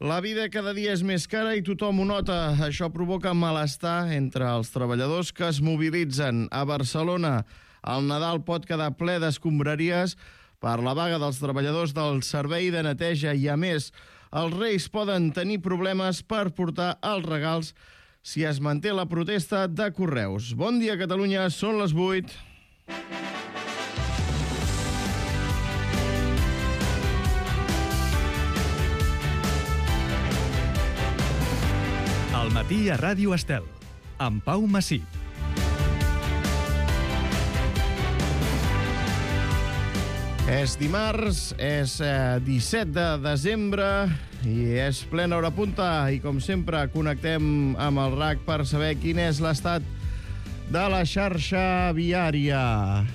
La vida cada dia és més cara i tothom ho nota. Això provoca malestar entre els treballadors que es mobilitzen. A Barcelona, el Nadal pot quedar ple d'escombraries per la vaga dels treballadors del servei de neteja i, a més, els Reis poden tenir problemes per portar els regals si es manté la protesta de Correus. Bon dia, Catalunya, són les 8. Al matí a Ràdio Estel, amb Pau Massip. És dimarts, és 17 de desembre i és plena hora punta i, com sempre, connectem amb el RAC per saber quin és l'estat de la xarxa viària.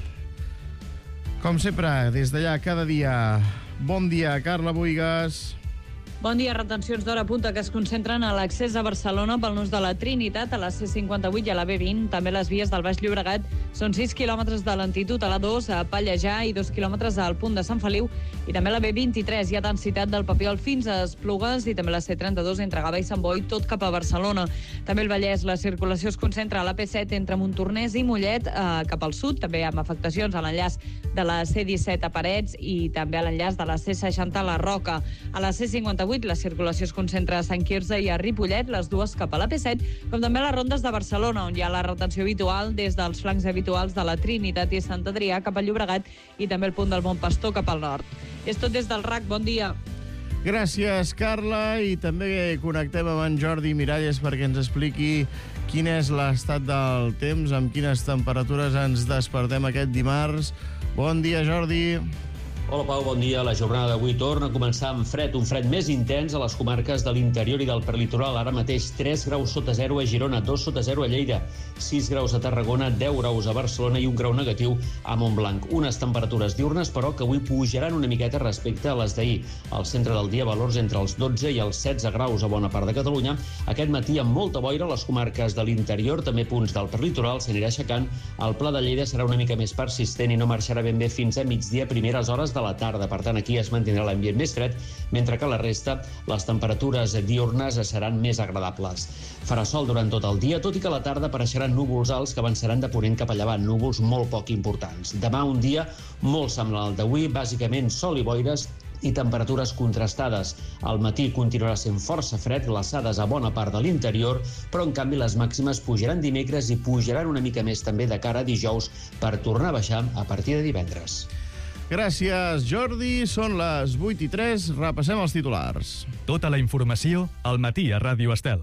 Com sempre, des d'allà, cada dia. Bon dia, Carla Buigas. Bon dia. Retencions d'hora punta que es concentren a l'accés a Barcelona pel nus de la Trinitat, a la C58 i a la B20. També les vies del Baix Llobregat són 6 quilòmetres de lentitud a la 2 a Pallejà i 2 quilòmetres al punt de Sant Feliu. I també la B23 hi ha densitat del Papiol fins a Esplugues i també la C32 entre Gavà i Sant Boi, tot cap a Barcelona. També el Vallès, la circulació es concentra a la P7 entre Montornès i Mollet cap al sud, també amb afectacions a l'enllaç de la C17 a Parets i també a l'enllaç de la C60 a la Roca. A la C58 la circulació es concentra a Sant Quirze i a Ripollet, les dues cap a la P7, com també a les rondes de Barcelona, on hi ha la retenció habitual des dels flancs habituals de la Trinitat i Sant Adrià cap al Llobregat i també el punt del Bon Pastor cap al nord. És tot des del RAC. Bon dia. Gràcies, Carla, i també connectem amb en Jordi Miralles perquè ens expliqui quin és l'estat del temps, amb quines temperatures ens despertem aquest dimarts. Bon dia, Jordi. Hola, Pau, bon dia. La jornada d'avui torna a començar amb fred, un fred més intens a les comarques de l'interior i del prelitoral. Ara mateix 3 graus sota zero a Girona, 2 sota zero a Lleida, 6 graus a Tarragona, 10 graus a Barcelona i un grau negatiu a Montblanc. Unes temperatures diurnes, però, que avui pujaran una miqueta respecte a les d'ahir. Al centre del dia, valors entre els 12 i els 16 graus a bona part de Catalunya. Aquest matí, amb molta boira a les comarques de l'interior, també punts del prelitoral, s'anirà aixecant. El Pla de Lleida serà una mica més persistent i no marxarà ben bé fins a migdia, primeres hores de la tarda. Per tant, aquí es mantindrà l'ambient més fred, mentre que a la resta les temperatures diurnes seran més agradables. Farà sol durant tot el dia, tot i que a la tarda apareixeran núvols alts que avançaran de ponent cap a llevant, núvols molt poc importants. Demà un dia molt semblant al d'avui, bàsicament sol i boires i temperatures contrastades. Al matí continuarà sent força fred, glaçades a bona part de l'interior, però en canvi les màximes pujaran dimecres i pujaran una mica més també de cara a dijous per tornar a baixar a partir de divendres. Gràcies, Jordi. Són les 8:03. Repassem els titulars. Tota la informació al matí a Ràdio Estel.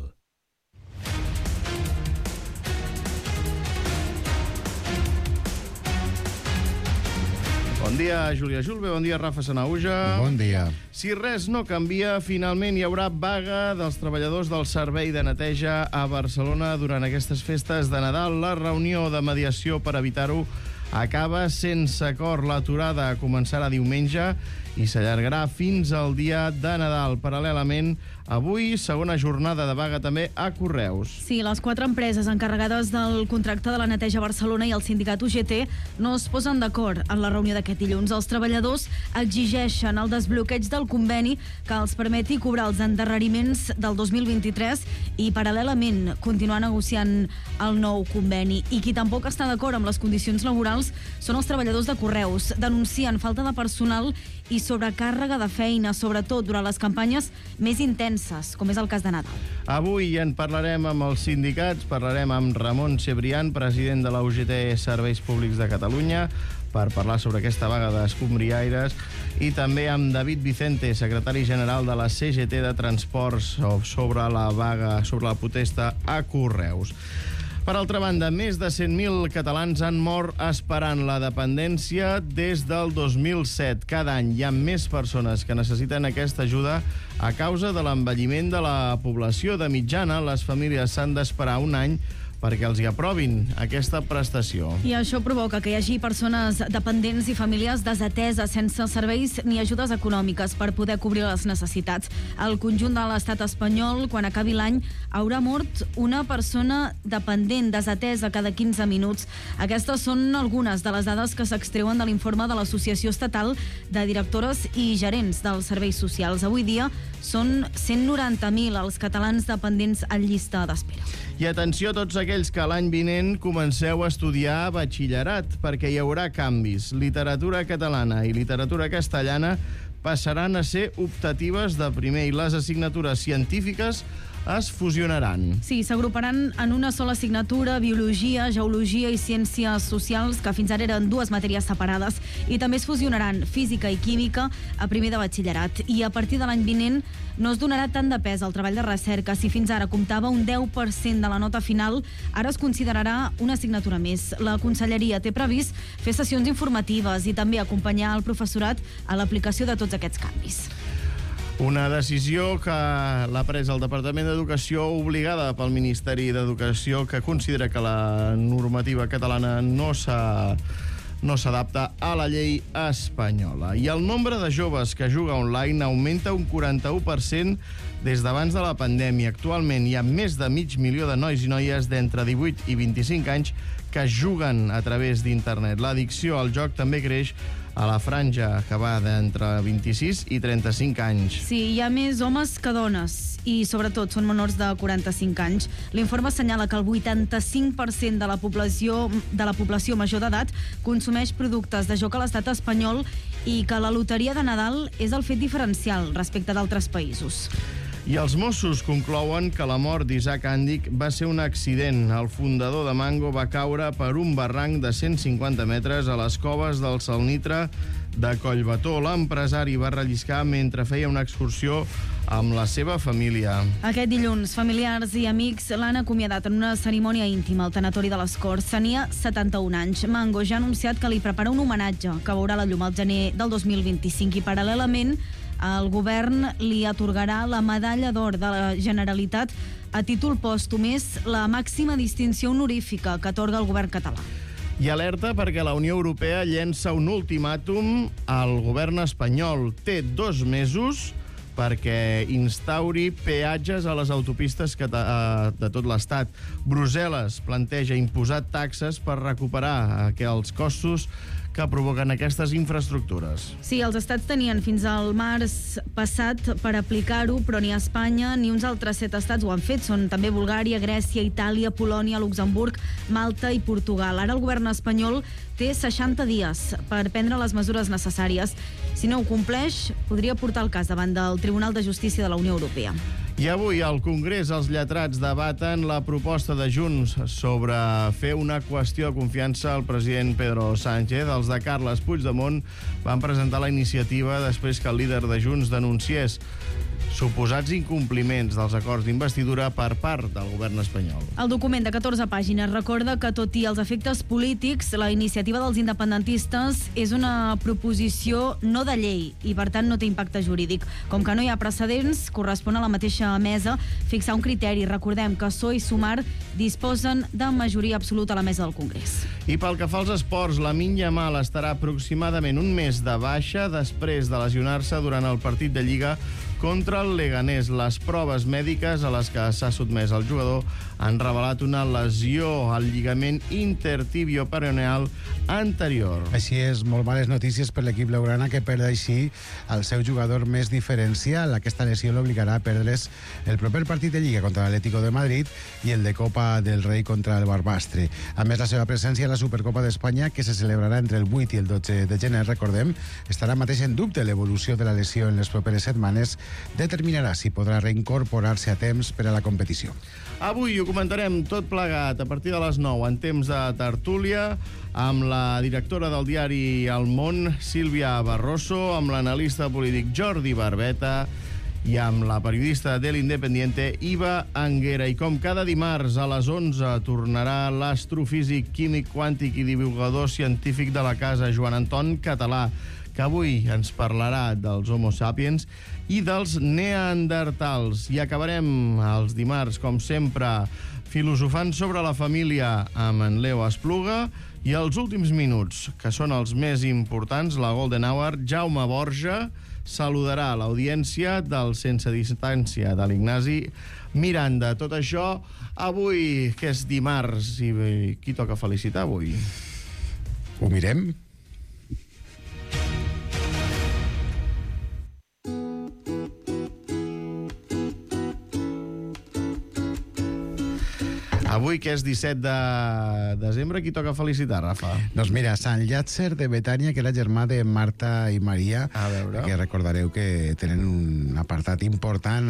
Bon dia, Júlia Julve. Bon dia, Rafa Sanauja. Bon dia. Si res no canvia, finalment hi haurà vaga dels treballadors del servei de neteja a Barcelona durant aquestes festes de Nadal. La reunió de mediació per evitar-ho acaba sense acord. L'aturada començarà diumenge i s'allargarà fins al dia de Nadal. Paral·lelament, avui, segona jornada de vaga també a Correus. Sí, les 4 empreses encarregades del contracte de la neteja a Barcelona i el sindicat UGT no es posen d'acord en la reunió d'aquest dilluns. Els treballadors exigeixen el desbloqueig del conveni que els permeti cobrar els endarreriments del 2023 i, paral·lelament, continuar negociant el nou conveni. I qui tampoc està d'acord amb les condicions laborals són els treballadors de Correus. Denuncien falta de personal i sobrecàrrega de feina, sobretot durant les campanyes més intenses, com és el cas de Nadal. Avui en parlarem amb els sindicats, parlarem amb Ramon Cebrián, president de la UGT Serveis Públics de Catalunya, per parlar sobre aquesta vaga d'escombriaires, i també amb David Vicente, secretari general de la CGT de Transports, sobre la vaga, sobre la protesta a Correus. Per altra banda, més de 100.000 catalans han mort esperant la dependència des del 2007. Cada any hi ha més persones que necessiten aquesta ajuda a causa de l'envelliment de la població. De mitjana, les famílies s'han d'esperar un any perquè els hi aprovin aquesta prestació. I això provoca que hi hagi persones dependents i famílies desateses sense serveis ni ajudes econòmiques per poder cobrir les necessitats. Al conjunt de l'estat espanyol, quan acabi l'any, haurà mort una persona dependent, desatesa cada 15 minuts. Aquestes són algunes de les dades que s'extreuen de l'informe de l'Associació Estatal de Directores i Gerents dels Serveis Socials. Avui dia són 190.000 els catalans dependents en llista d'espera. I atenció a tots aquells que l'any vinent comenceu a estudiar batxillerat, perquè hi haurà canvis. Literatura catalana i literatura castellana passaran a ser optatives de primer i les assignatures científiques es fusionaran. Sí, s'agruparan en una sola assignatura, biologia, geologia i ciències socials, que fins ara eren dues matèries separades, i també es fusionaran física i química a primer de batxillerat. I a partir de l'any vinent no es donarà tant de pes al treball de recerca. Si fins ara comptava un 10% de la nota final, ara es considerarà una assignatura més. La Conselleria té previst fer sessions informatives i també acompanyar el professorat a l'aplicació de tots aquests canvis. Una decisió que l'ha pres el Departament d'Educació, obligada pel Ministeri d'Educació, que considera que la normativa catalana no s'adapta a la llei espanyola. I el nombre de joves que juga online augmenta un 41% des d'abans de la pandèmia. Actualment hi ha més de 500.000 de nois i noies d'entre 18 i 25 anys que juguen a través d'internet. L'addicció al joc també creix a la franja que va d'entre 26 i 35 anys. Sí, hi ha més homes que dones i, sobretot, són menors de 45 anys. L'informe assenyala que el 85% de la població major d'edat consumeix productes de joc a l'estat espanyol i que la loteria de Nadal és el fet diferencial respecte d'altres països. I els Mossos conclouen que la mort d'Isaac Àndic va ser un accident. El fundador de Mango va caure per un barranc de 150 metres a les coves del Salnitre de Collbató. L'empresari va relliscar mentre feia una excursió amb la seva família. Aquest dilluns, familiars i amics l'han acomiadat en una cerimònia íntima al tanatori de les Corts. Tenia 71 anys. Mango ja ha anunciat que li prepara un homenatge que veurà la llum al gener del 2025 i, paral·lelament, el govern li atorgarà la Medalla d'Or de la Generalitat a títol pòstum. És la màxima distinció honorífica que atorga el govern català. I alerta perquè la Unió Europea llença un ultimàtum al govern espanyol. Té 2 mesos perquè instauri peatges a les autopistes de tot l'Estat. Brussel·les planteja imposar taxes per recuperar els costos que provoquen aquestes infraestructures. Sí, els estats tenien fins al març passat per aplicar-ho, però ni Espanya ni uns altres 7 estats ho han fet. Són també Bulgària, Grècia, Itàlia, Polònia, Luxemburg, Malta i Portugal. Ara el govern espanyol té 60 dies per prendre les mesures necessàries. Si no ho compleix, podria portar el cas davant del Tribunal de Justícia de la Unió Europea. I avui al Congrés els lletrats debaten la proposta de Junts sobre fer una qüestió de confiança al president Pedro Sánchez. Els de Carles Puigdemont van presentar la iniciativa després que el líder de Junts denunciés suposats incompliments dels acords d'investidura per part del govern espanyol. El document de 14 pàgines recorda que, tot i els efectes polítics, la iniciativa dels independentistes és una proposició no de llei i, per tant, no té impacte jurídic. Com que no hi ha precedents, correspon a la mateixa mesa fixar un criteri. Recordem que PSOE i Sumar disposen de majoria absoluta a la mesa del Congrés. I pel que fa als esports, Lamine Yamal estarà aproximadament un mes de baixa després de lesionar-se durant el partit de Lliga contra el Leganés. Les proves mèdiques a les que s'ha sotmès el jugador han revelat una lesió al lligament intertibioperoneal anterior. Així és, molt males notícies per l'equip blaugrana, que perd així el seu jugador més diferencial. Aquesta lesió l'obligarà a perdre's el proper partit de Lliga contra l'Atlético de Madrid i el de Copa del Rei contra el Barbastre. A més, la seva presència a la Supercopa d'Espanya, que se celebrarà entre el 8 i el 12 de gener, recordem, estarà mateix en dubte. L'evolució de la lesió en les properes setmanes determinarà si podrà reincorporar-se a temps per a la competició. Avui ho comentarem tot plegat a partir de les 9 en temps de tertúlia amb la directora del diari El Món, Sílvia Barroso, amb l'analista polític Jordi Barbeta i amb la periodista de l'Independiente, Iva Anguera. I com cada dimarts a les 11 tornarà l'astrofísic, químic quàntic i divulgador científic de la casa, Joan Anton Català, que avui ens parlarà dels Homo sapiens i dels neandertals. I acabarem els dimarts, com sempre, filosofant sobre la família amb en Leo Espluga, i els últims minuts, que són els més importants, la Golden Hour, Jaume Borja saludarà l'audiència del Sense Distància de l'Ignasi Miranda. Tot això avui, que és dimarts, i qui toca felicitar avui? Ho mirem? Avui, que és 17 de desembre, qui toca felicitar, Rafa? Doncs mira, Sant Llàtzer de Betània, que era germà de Marta i Maria, A veure. que recordareu que tenen un apartat important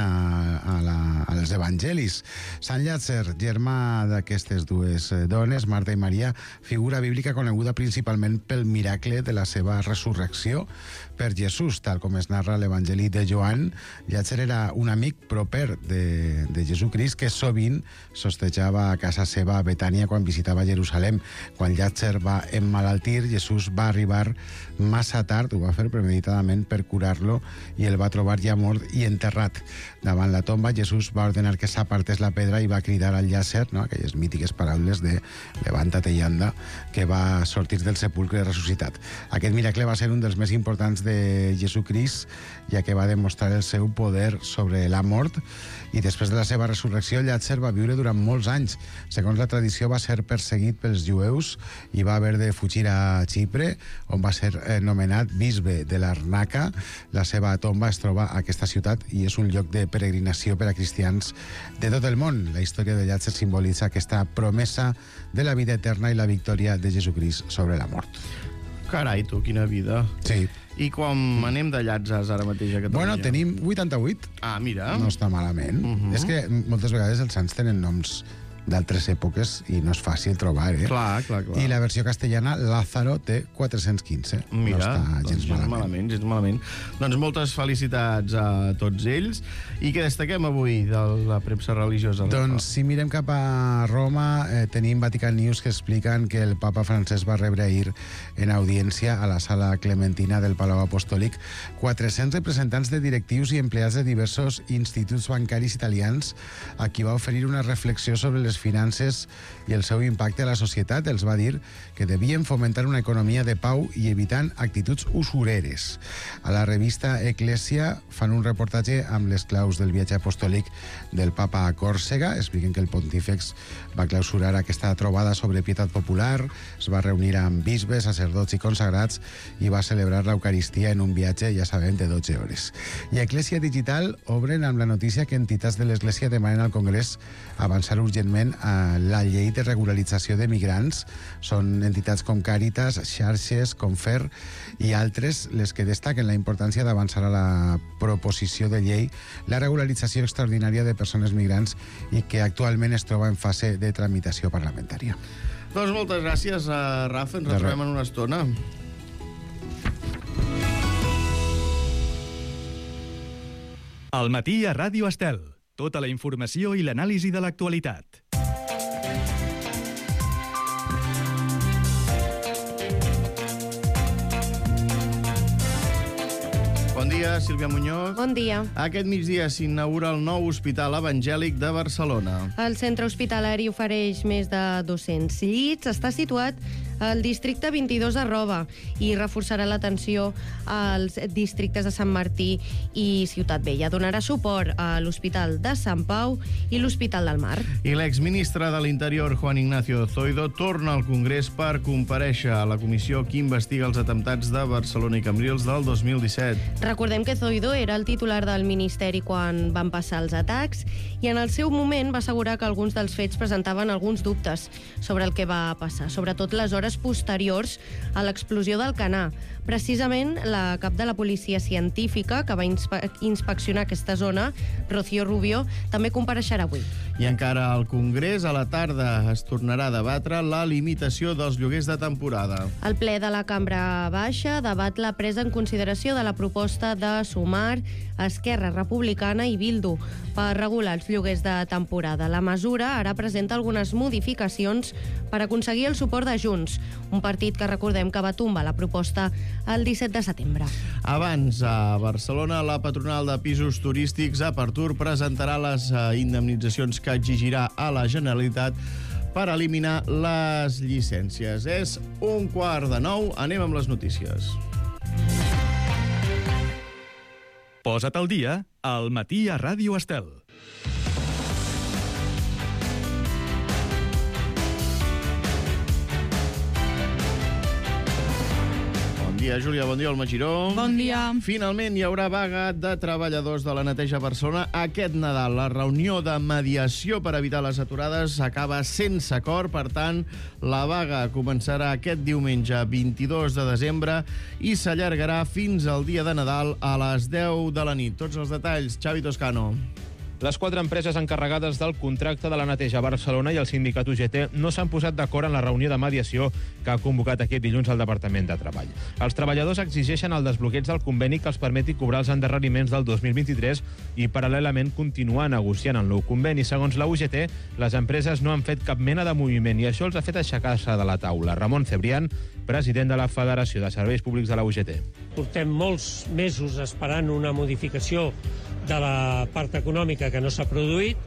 als evangelis. Sant Llàtzer, germà d'aquestes dues dones, Marta i Maria, figura bíblica coneguda principalment pel miracle de la seva resurrecció per Jesús, tal com es narra a l'Evangeli de Joan. Llàtzer era un amic proper de Jesucrist que sovint sostejava a casa seva a Betània quan visitava Jerusalem. Quan Llàtzer va emmalaltir, Jesús va arribar massa tard, ho va fer premeditadament per curar-lo, i el va trobar ja mort i enterrat. Davant la tomba, Jesús va ordenar que s'apartés la pedra i va cridar al Llàtzer, no?, aquelles mítiques paraules de levántate i anda, que va sortir del sepulcre ressuscitat. Aquest miracle va ser un dels més importants de Jesucrist, ja que va demostrar el seu poder sobre la mort, i després de la seva resurrecció, Llàtzer va viure durant molts anys. Segons la tradició, va ser perseguit pels jueus i va haver de fugir a Xipre, on va ser nomenat bisbe de Larnaca. La seva tomba es troba a aquesta ciutat i és un lloc de peregrinació per a cristians de tot el món. La història de Llàtzer simbolitza aquesta promesa de la vida eterna i la victòria de Jesucrist sobre la mort. Carai, tu, quina vida. Sí. I com anem de llatzes ara mateix a Catalunya? Bueno, tenim 88. Ah, mira. No està malament. És que moltes vegades els sants tenen noms d'altres èpoques i no és fàcil trobar, eh? Clar. I la versió castellana, Lázaro, té 415. Mira, no està doncs gens malament. gens malament. Doncs moltes felicitats a tots ells. I què destaquem avui de la premsa religiosa? Doncs si mirem cap a Roma, tenim Vatican News que expliquen que el papa Francesc va rebre ahir en audiència a la sala clementina del Palau Apostòlic 400 representants de directius i empleats de diversos instituts bancaris italians, a qui va oferir una reflexió sobre les finances i el seu impacte a la societat. Els va dir que devien fomentar una economia de pau i evitant actituds usureres. A la revista Eclesia fan un reportatge amb les claus del viatge apostòlic del papa a Còrsega. Expliquen que el pontífex va clausurar aquesta trobada sobre pietat popular, es va reunir amb bisbes, sacerdots i consagrats i va celebrar l'Eucaristia en un viatge, ja sabem, de 12 hores. I a Eclesia Digital obren amb la notícia que entitats de l'Església demanen al Congrés avançar urgentment a la llei de regularització de migrants. Són entitats com Càritas, Xarxes, Confer i altres les que destaquen la importància d'avançar a la proposició de llei la regularització extraordinària de persones migrants i que actualment es troba en fase de tramitació parlamentària. Doncs moltes gràcies, Rafa. Ens retrobem en una estona. Al matí a Ràdio Estel. Tota la informació i l'anàlisi de l'actualitat. Bon dia, Sílvia Muñoz. Bon dia. Aquest migdia s'inaugura el nou Hospital Evangèlic de Barcelona. El centre hospitalari ofereix més de 200 llits. Està situat al districte 22 de Roba i reforçarà l'atenció als districtes de Sant Martí i Ciutat Vella. Donarà suport a l'Hospital de Sant Pau i l'Hospital del Mar. I l'exministre de l'Interior, Juan Ignacio Zoido, torna al Congrés per comparèixer a la comissió que investiga els atemptats de Barcelona i Cambrils del 2017. Recordem que Zoido era el titular del Ministeri quan van passar els atacs i en el seu moment va assegurar que alguns dels fets presentaven alguns dubtes sobre el que va passar, sobretot les hores posteriors a l'explosió d'Alcanar. Precisament, la cap de la policia científica que va inspeccionar aquesta zona, Rocío Rubio, també compareixerà avui. I encara al Congrés, a la tarda es tornarà a debatre la limitació dels lloguers de temporada. El ple de la Cambra Baixa debat la presa en consideració de la proposta de Sumar, Esquerra Republicana i Bildu per regular els lloguers de temporada. La mesura ara presenta algunes modificacions per aconseguir el suport de Junts, un partit que recordem que va tombar la proposta el 17 de setembre. Abans, a Barcelona, la patronal de pisos turístics Apertur presentarà les indemnitzacions que exigirà a la Generalitat per eliminar les llicències. És 8:45, anem amb les notícies. Posa't al dia al Matí a Ràdio Estel. Bon dia, Júlia, bon dia, Alma Giró. Bon dia. Finalment hi haurà vaga de treballadors de la neteja a Barcelona aquest Nadal. La reunió de mediació per evitar les aturades acaba sense acord, per tant, la vaga començarà aquest diumenge 22 de desembre i s'allargarà fins al dia de Nadal a les 10 de la nit. Tots els detalls, Xavi Toscano. Les 4 empreses encarregades del contracte de la neteja a Barcelona i el sindicat UGT no s'han posat d'acord en la reunió de mediació que ha convocat aquest dilluns el Departament de Treball. Els treballadors exigeixen el desbloqueig del conveni que els permeti cobrar els endarreriments del 2023 i, paral·lelament, continuar negociant el nou conveni. Segons la UGT, les empreses no han fet cap mena de moviment i això els ha fet aixecar-se de la taula. Ramon Cebrián, president de la Federació de Serveis Públics de la UGT. Portem molts mesos esperant una modificació de la part econòmica que no s'ha produït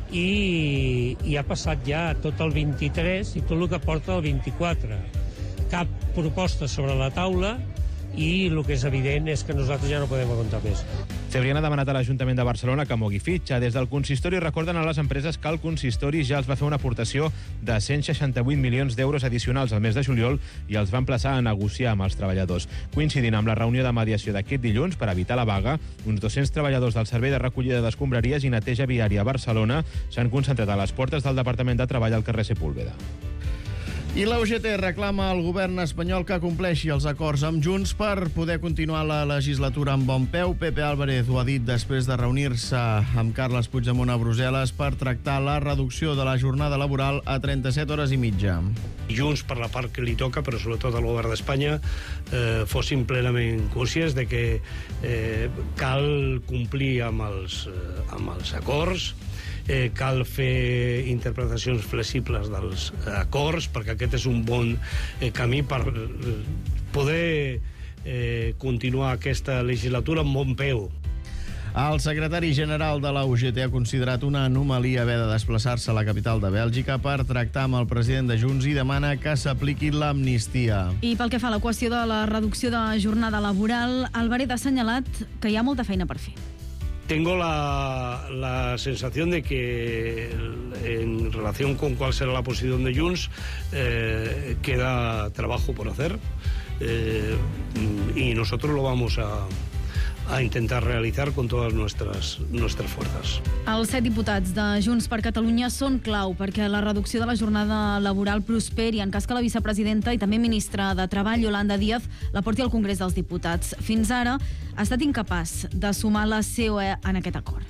i ha passat ja tot el 23 i tot el que porta el 24. Cap proposta sobre la taula i el que és evident és que nosaltres ja no podem aguantar més. Cebrián ha demanat a l'Ajuntament de Barcelona que mogui fitxa. Des del consistori recorden a les empreses que el consistori ja els va fer una aportació de 168 milions d'euros addicionals al mes de juliol i els va emplaçar a negociar amb els treballadors. Coincidint amb la reunió de mediació d'aquest dilluns per evitar la vaga, uns 200 treballadors del Servei de Recollida d'Escombraries i Neteja Viària a Barcelona s'han concentrat a les portes del Departament de Treball al carrer Sepúlveda. I la UGT reclama al govern espanyol que compleixi els acords amb Junts per poder continuar la legislatura amb bon peu. Pepe Álvarez ho ha dit després de reunir-se amb Carles Puigdemont a Brussel·les per tractar la reducció de la jornada laboral a 37 hores i mitja. Junts, per la part que li toca, però sobretot al govern d'Espanya, fossin plenament conscients de que cal complir amb els acords, cal fer interpretacions flexibles dels acords, perquè aquest és un bon camí per poder continuar aquesta legislatura amb bon peu. El secretari general de la UGT ha considerat una anomalia haver de desplaçar-se a la capital de Bèlgica per tractar amb el president de Junts i demana que s'apliqui l'amnistia. I pel que fa a la qüestió de la reducció de jornada laboral, Álvarez ha assenyalat que hi ha molta feina per fer. Tengo la sensación de que en relación con cuál será la posición de Junts queda trabajo por hacer y nosotros lo vamos a intentar realizar con todas nuestras fuerzas. Els 7 diputats de Junts per Catalunya són clau perquè la reducció de la jornada laboral prosperi en cas que la vicepresidenta i també ministra de Treball, Yolanda Díaz, la porti al Congrés dels Diputats. Fins ara ha estat incapaç de sumar la COE en aquest acord.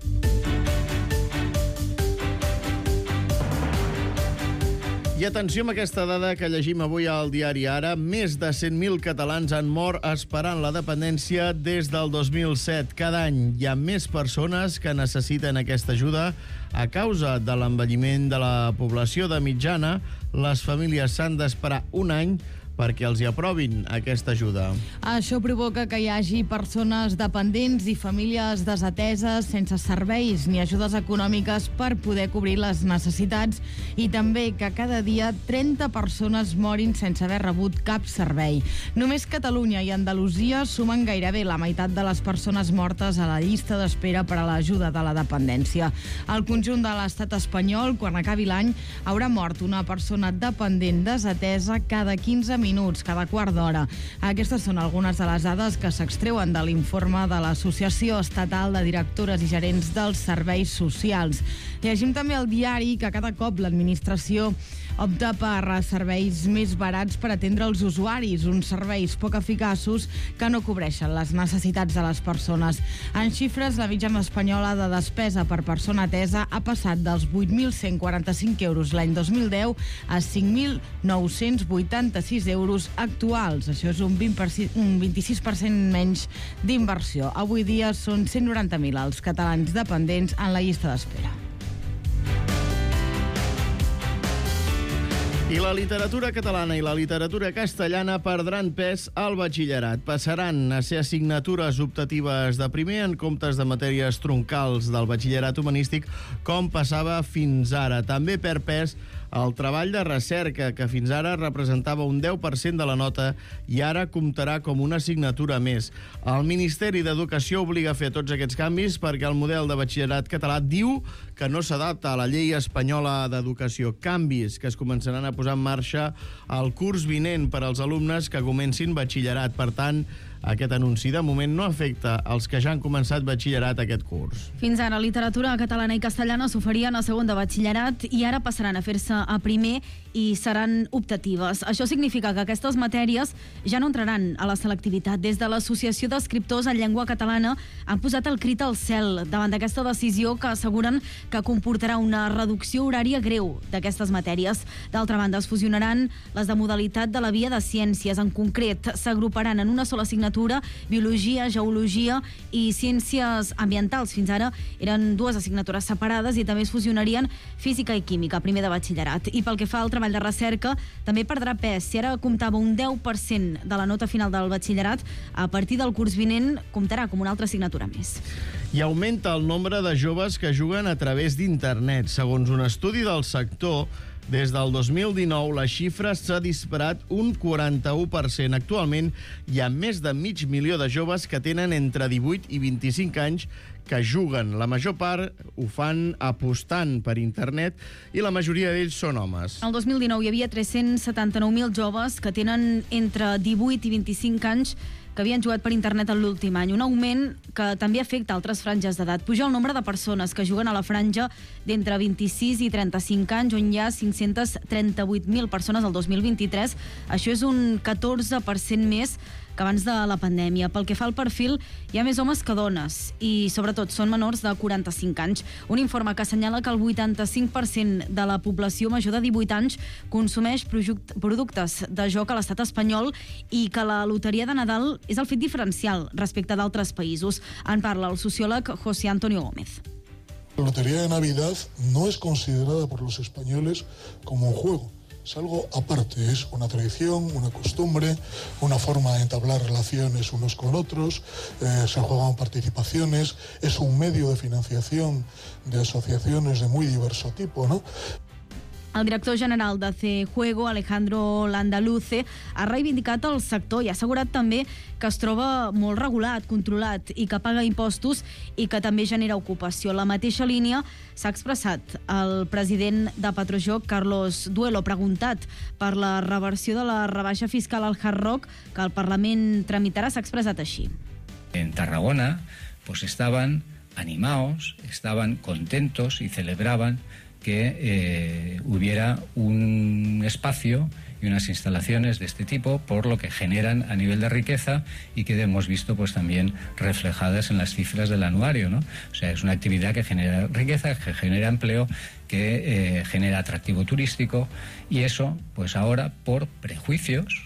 I atenció amb aquesta dada que llegim avui al diari Ara. Més de 100.000 catalans han mort esperant la dependència des del 2007. Cada any hi ha més persones que necessiten aquesta ajuda a causa de l'envelliment de la població. De mitjana, les famílies s'han d'esperar un any perquè els hi aprovin aquesta ajuda. Això provoca que hi hagi persones dependents i famílies desateses sense serveis ni ajudes econòmiques per poder cobrir les necessitats i també que cada dia 30 persones morin sense haver rebut cap servei. Només Catalunya i Andalusia sumen gairebé la meitat de les persones mortes a la llista d'espera per a l'ajuda de la dependència. Al conjunt de l'estat espanyol, quan acabi l'any, haurà mort una persona dependent desatesa cada 15 minuts minuts cada quart d'hora. Aquestes són algunes de les dades que s'extreuen de l'informe de l'Associació Estatal de Directores i Gerents dels Serveis Socials. Llegim també al diari que cada cop l'administració opta per serveis més barats per atendre els usuaris, uns serveis poc eficaços que no cobreixen les necessitats de les persones. En xifres, la mitjana espanyola de despesa per persona atesa ha passat dels 8.145 euros l'any 2010 a 5.986 euros actuals. Això és un 26% menys d'inversió. Avui dia són 190.000 els catalans dependents en la llista d'espera. I la literatura catalana i la literatura castellana perdran pes al batxillerat. Passaran a ser assignatures optatives de primer en comptes de matèries troncals del batxillerat humanístic, com passava fins ara. També perd pes el treball de recerca, que fins ara representava un 10% de la nota i ara comptarà com una assignatura més. El Ministeri d'Educació obliga a fer tots aquests canvis perquè el model de batxillerat català diu que no s'adapta a la llei espanyola d'educació. Canvis que es començaran a posar en marxa el curs vinent per als alumnes que comencin batxillerat. Per tant, aquest anunci de moment no afecta els que ja han començat batxillerat aquest curs. Fins ara, literatura catalana i castellana s'oferien a segon de batxillerat i ara passaran a fer-se a primer i seran optatives. Això significa que aquestes matèries ja no entraran a la selectivitat. Des de l'Associació d'Escriptors en Llengua Catalana han posat el crit al cel davant d'aquesta decisió que asseguren que comportarà una reducció horària greu d'aquestes matèries. D'altra banda, es fusionaran les de modalitat de la via de ciències. En concret, s'agruparan en una sola assignatura biologia, geologia i ciències ambientals. Fins ara eren dues assignatures separades i també es fusionarien física i química, primer de batxillerat. I pel que fa al treball de recerca, també perdrà pes. Si ara comptava un 10% de la nota final del batxillerat, a partir del curs vinent comptarà com una altra assignatura més. I augmenta el nombre de joves que juguen a través d'internet. Segons un estudi del sector, des del 2019 la xifra s'ha disparat un 41%. Actualment hi ha més de 500.000 de joves que tenen entre 18 i 25 anys que juguen. La major part ho fan apostant per internet i la majoria d'ells són homes. El 2019 hi havia 379.000 joves que tenen entre 18 i 25 anys que havien jugat per internet en l'últim any. Un augment que també afecta altres franges d'edat. Puja el nombre de persones que juguen a la franja d'entre 26 i 35 anys, on hi ha 538.000 persones al 2023. Això és un 14% més que abans de la pandèmia. Pel que fa al perfil, hi ha més homes que dones i, sobretot, són menors de 45 anys. Un informe que assenyala que el 85% de la població major de 18 anys consumeix productes de joc a l'estat espanyol i que la loteria de Nadal és el fet diferencial respecte d'altres països. En parla el sociòleg José Antonio Gómez. La lotería de Navidad no es considerada por los españoles como un juego. Es algo aparte, es una tradición, una costumbre, una forma de entablar relaciones unos con otros, se juegan participaciones, es un medio de financiación de asociaciones de muy diverso tipo, ¿no? El director general de C-Juego, Alejandro Landaluce, ha reivindicat el sector i ha assegurat també que es troba molt regulat, controlat i que paga impostos i que també genera ocupació. La mateixa línia s'ha expressat el president de Petrojoc, Carlos Duelo, preguntat per la reversió de la rebaixa fiscal al Hard Rock que el Parlament tramitarà, s'ha expressat així. En Tarragona pues estaban animados, estaban contentos y celebraban que hubiera un espacio y unas instalaciones de este tipo, por lo que generan a nivel de riqueza y que hemos visto pues también reflejadas en las cifras del anuario, ¿no? O sea, es una actividad que genera riqueza, que genera empleo, que genera atractivo turístico y eso, pues ahora por prejuicios,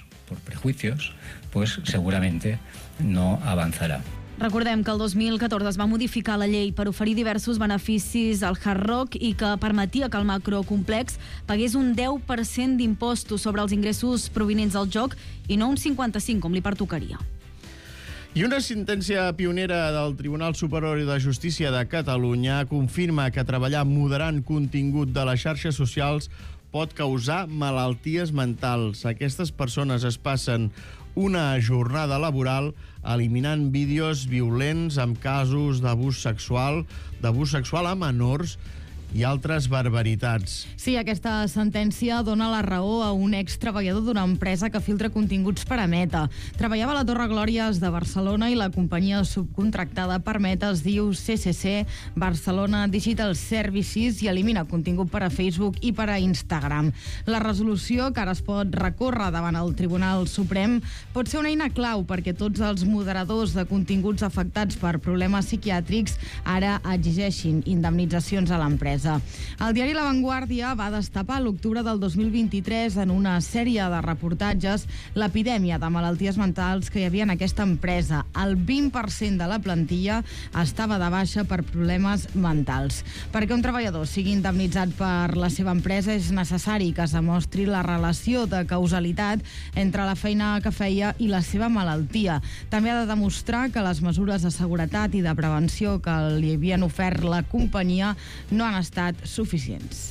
pues seguramente no avanzará. Recordem que el 2014 es va modificar la llei per oferir diversos beneficis al Hard Rock i que permetia que el macrocomplex pagués un 10% d'impostos sobre els ingressos provinents del joc i no un 55%, com li pertocaria. I una sentència pionera del Tribunal Superior de Justícia de Catalunya confirma que treballar moderant contingut de les xarxes socials pot causar malalties mentals. Aquestes persones es passen una jornada laboral eliminant vídeos violents amb casos d'abús sexual a menors i altres barbaritats. Sí, aquesta sentència dona la raó a un ex-treballador d'una empresa que filtra continguts per a Meta. Treballava a la Torre Glòries de Barcelona i la companyia subcontractada per Meta es diu CCC Barcelona Digital Services i elimina contingut per a Facebook i per a Instagram. La resolució, que ara es pot recórrer davant el Tribunal Suprem, pot ser una eina clau perquè tots els moderadors de continguts afectats per problemes psiquiàtrics ara exigeixin indemnitzacions a l'empresa. El diari La Vanguardia va destapar l'octubre del 2023 en una sèrie de reportatges l'epidèmia de malalties mentals que hi havia en aquesta empresa. El 20% de la plantilla estava de baixa per problemes mentals. Perquè un treballador sigui indemnitzat per la seva empresa és necessari que es demostri la relació de causalitat entre la feina que feia i la seva malaltia. També ha de demostrar que les mesures de seguretat i de prevenció que li havien ofert la companyia no han estat suficients.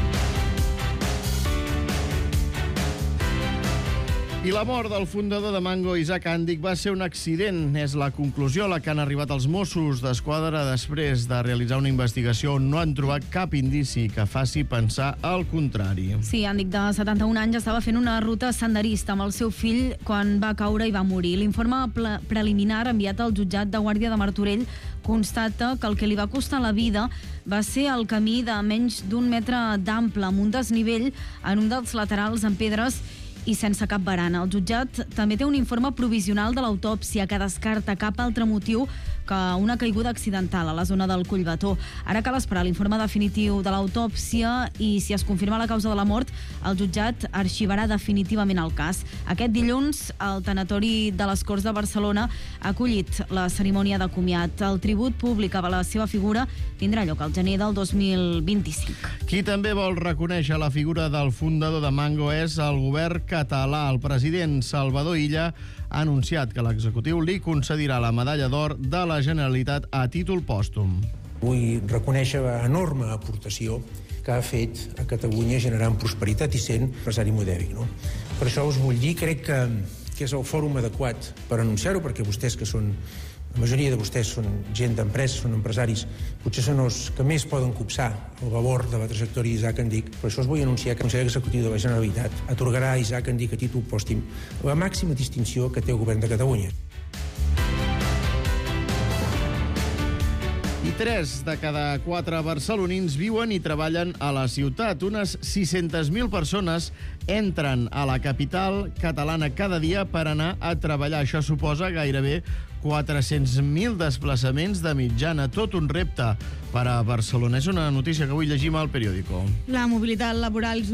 I la mort del fundador de Mango, Isaac Andic, va ser un accident. És la conclusió a la que han arribat els Mossos d'Esquadra després de realitzar una investigació on no han trobat cap indici que faci pensar el contrari. Sí, Andic, de 71 anys, estava fent una ruta senderista amb el seu fill quan va caure i va morir. L'informe preliminar enviat al jutjat de Guàrdia de Martorell constata que el que li va costar la vida va ser el camí de menys d'un metre d'ample amb un desnivell en un dels laterals en pedres i sense cap barana. El jutjat també té un informe provisional de l'autòpsia que descarta cap altre motiu que una caiguda accidental a la zona del Collbató. Ara cal esperar l'informe definitiu de l'autòpsia i, si es confirma la causa de la mort, el jutjat arxivarà definitivament el cas. Aquest dilluns, el Tanatori de les Corts de Barcelona ha acollit la cerimònia de comiat. El tribut públic a la seva figura tindrà lloc al gener del 2025. Qui també vol reconèixer la figura del fundador de Mango és el govern català. El president Salvador Illa ha anunciat que l'executiu li concedirà la medalla d'or de la Generalitat a títol pòstum. Vull reconèixer l'enorme aportació que ha fet a Catalunya generant prosperitat i sent empresari modèric. No? Per això us vull dir, crec que és el fòrum adequat per anunciar-ho, perquè vostès que són, la majoria de vostès són gent d'empresa, són empresaris, potser són els que més poden copsar el valor de la trajectòria d'Isaac Andic. Per això us vull anunciar que el Consell Executiu de la Generalitat atorgarà a Isaac Andic a títol pòstum la màxima distinció que té el govern de Catalunya. I 3 de cada 4 barcelonins viuen i treballen a la ciutat. Unes 600.000 persones entren a la capital catalana cada dia per anar a treballar. Això suposa gairebé 400.000 desplaçaments de mitjana. Tot un repte per a Barcelona. És una notícia que avui llegim al Periódico. La mobilitat laboral és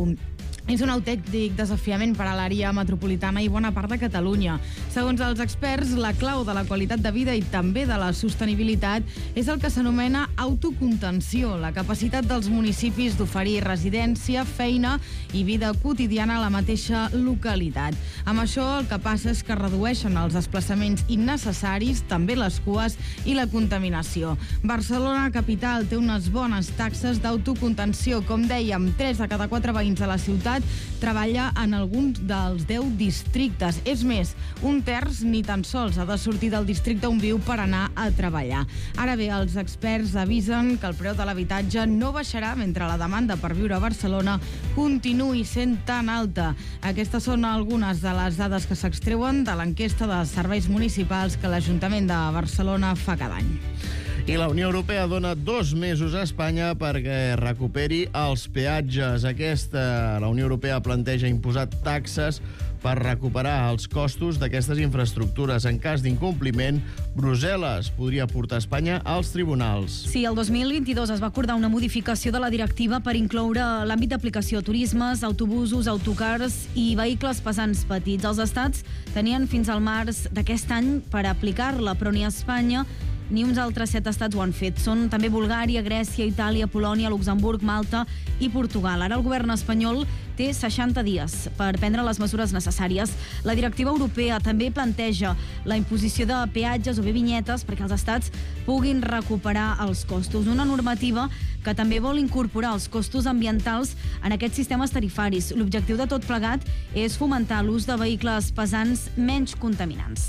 un autèntic desafiament per a l'àrea metropolitana i bona part de Catalunya. Segons els experts, la clau de la qualitat de vida i també de la sostenibilitat és el que s'anomena autocontenció, la capacitat dels municipis d'oferir residència, feina i vida quotidiana a la mateixa localitat. Amb això, el que passa és que redueixen els desplaçaments innecessaris, també les cues i la contaminació. Barcelona capital té unes bones taxes d'autocontenció. Com dèiem, 3 de cada 4 veïns de la ciutat treballa en alguns dels 10 districtes. És més, un terç ni tan sols ha de sortir del districte on viu per anar a treballar. Ara bé, els experts avisen que el preu de l'habitatge no baixarà mentre la demanda per viure a Barcelona continuï sent tan alta. Aquestes són algunes de les dades que s'extreuen de l'enquesta de serveis municipals que l'Ajuntament de Barcelona fa cada any. I la Unió Europea dona 2 mesos a Espanya perquè recuperi els peatges. La Unió Europea planteja imposar taxes per recuperar els costos d'aquestes infraestructures. En cas d'incompliment, Brussel·les podria portar Espanya als tribunals. Sí, el 2022 es va acordar una modificació de la directiva per incloure l'àmbit d'aplicació a turismes, autobusos, autocars i vehicles pesants petits. Els estats tenien fins al març d'aquest any per aplicar-la, però ni Espanya ni uns altres 7 estats ho han fet. Són també Bulgària, Grècia, Itàlia, Polònia, Luxemburg, Malta i Portugal. Ara el govern espanyol té 60 dies per prendre les mesures necessàries. La directiva europea també planteja la imposició de peatges o bé vinyetes perquè els estats puguin recuperar els costos. Una normativa que també vol incorporar els costos ambientals en aquests sistemes tarifaris. L'objectiu de tot plegat és fomentar l'ús de vehicles pesants menys contaminants.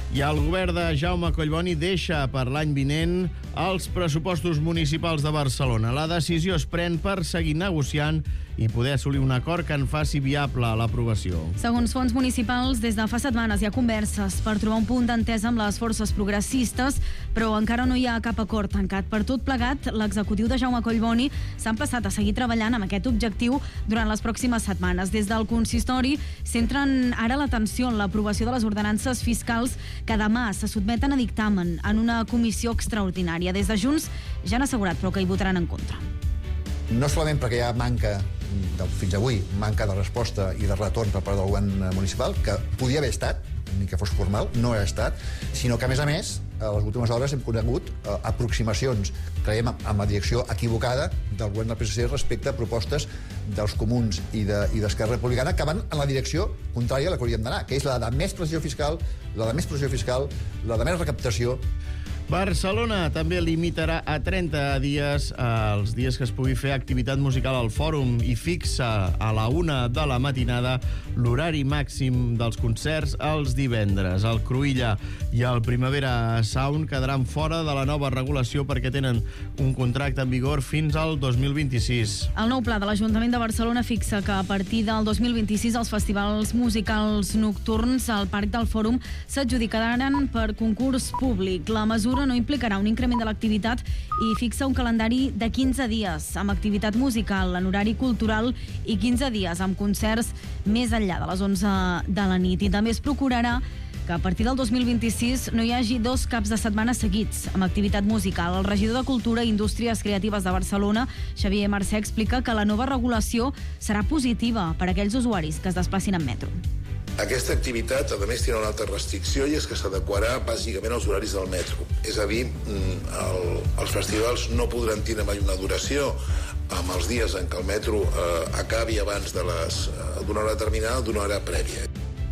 I el govern de Jaume Collboni deixa per l'any vinent els pressupostos municipals de Barcelona. La decisió es pren per seguir negociant i poder assolir un acord que en faci viable l'aprovació. Segons fons municipals, des de fa setmanes hi ha converses per trobar un punt d'entesa amb les forces progressistes, però encara no hi ha cap acord tancat. Per tot plegat, l'executiu de Jaume Collboni s'ha emplaçat a seguir treballant amb aquest objectiu durant les pròximes setmanes. Des del consistori centren ara l'atenció en l'aprovació de les ordenances fiscals que demà se sotmeten a dictamen en una comissió extraordinària. Des de Junts ja han assegurat, però, que hi votaran en contra. No solament perquè hi ha fins avui, manca de resposta i de retorn per part del govern municipal, que podia haver estat, ni que fos formal, no ha estat, sinó que, a més, a les últimes hores hem conegut aproximacions, creiem, amb la direcció equivocada del govern del PSC respecte a propostes dels comuns i d'Esquerra Republicana que van en la direcció contrària a la que hauríem d'anar, que és la de més pressió fiscal, la de més recaptació. Barcelona també limitarà a 30 dies els dies que es pugui fer activitat musical al Fòrum i fixa a la 1 de la matinada l'horari màxim dels concerts els divendres. El Cruïlla i el Primavera Sound quedaran fora de la nova regulació perquè tenen un contracte en vigor fins al 2026. El nou pla de l'Ajuntament de Barcelona fixa que a partir del 2026 els festivals musicals nocturns al Parc del Fòrum s'adjudicaran per concurs públic. La mesura no implicarà un increment de l'activitat i fixa un calendari de 15 dies amb activitat musical en horari cultural i 15 dies amb concerts més enllà de les 11 de la nit. I també es procurarà que a partir del 2026 no hi hagi 2 caps de setmana seguits amb activitat musical. El regidor de Cultura i Indústries Creatives de Barcelona, Xavier Mercè, explica que la nova regulació serà positiva per a aquells usuaris que es desplacin en metro. Aquesta activitat, a més, té una altra restricció i és que s'adequarà bàsicament als horaris del metro. És a dir, els festivals no podran tindre mai una duració amb els dies en què el metro acabi abans d'una hora determinada o d'una hora prèvia.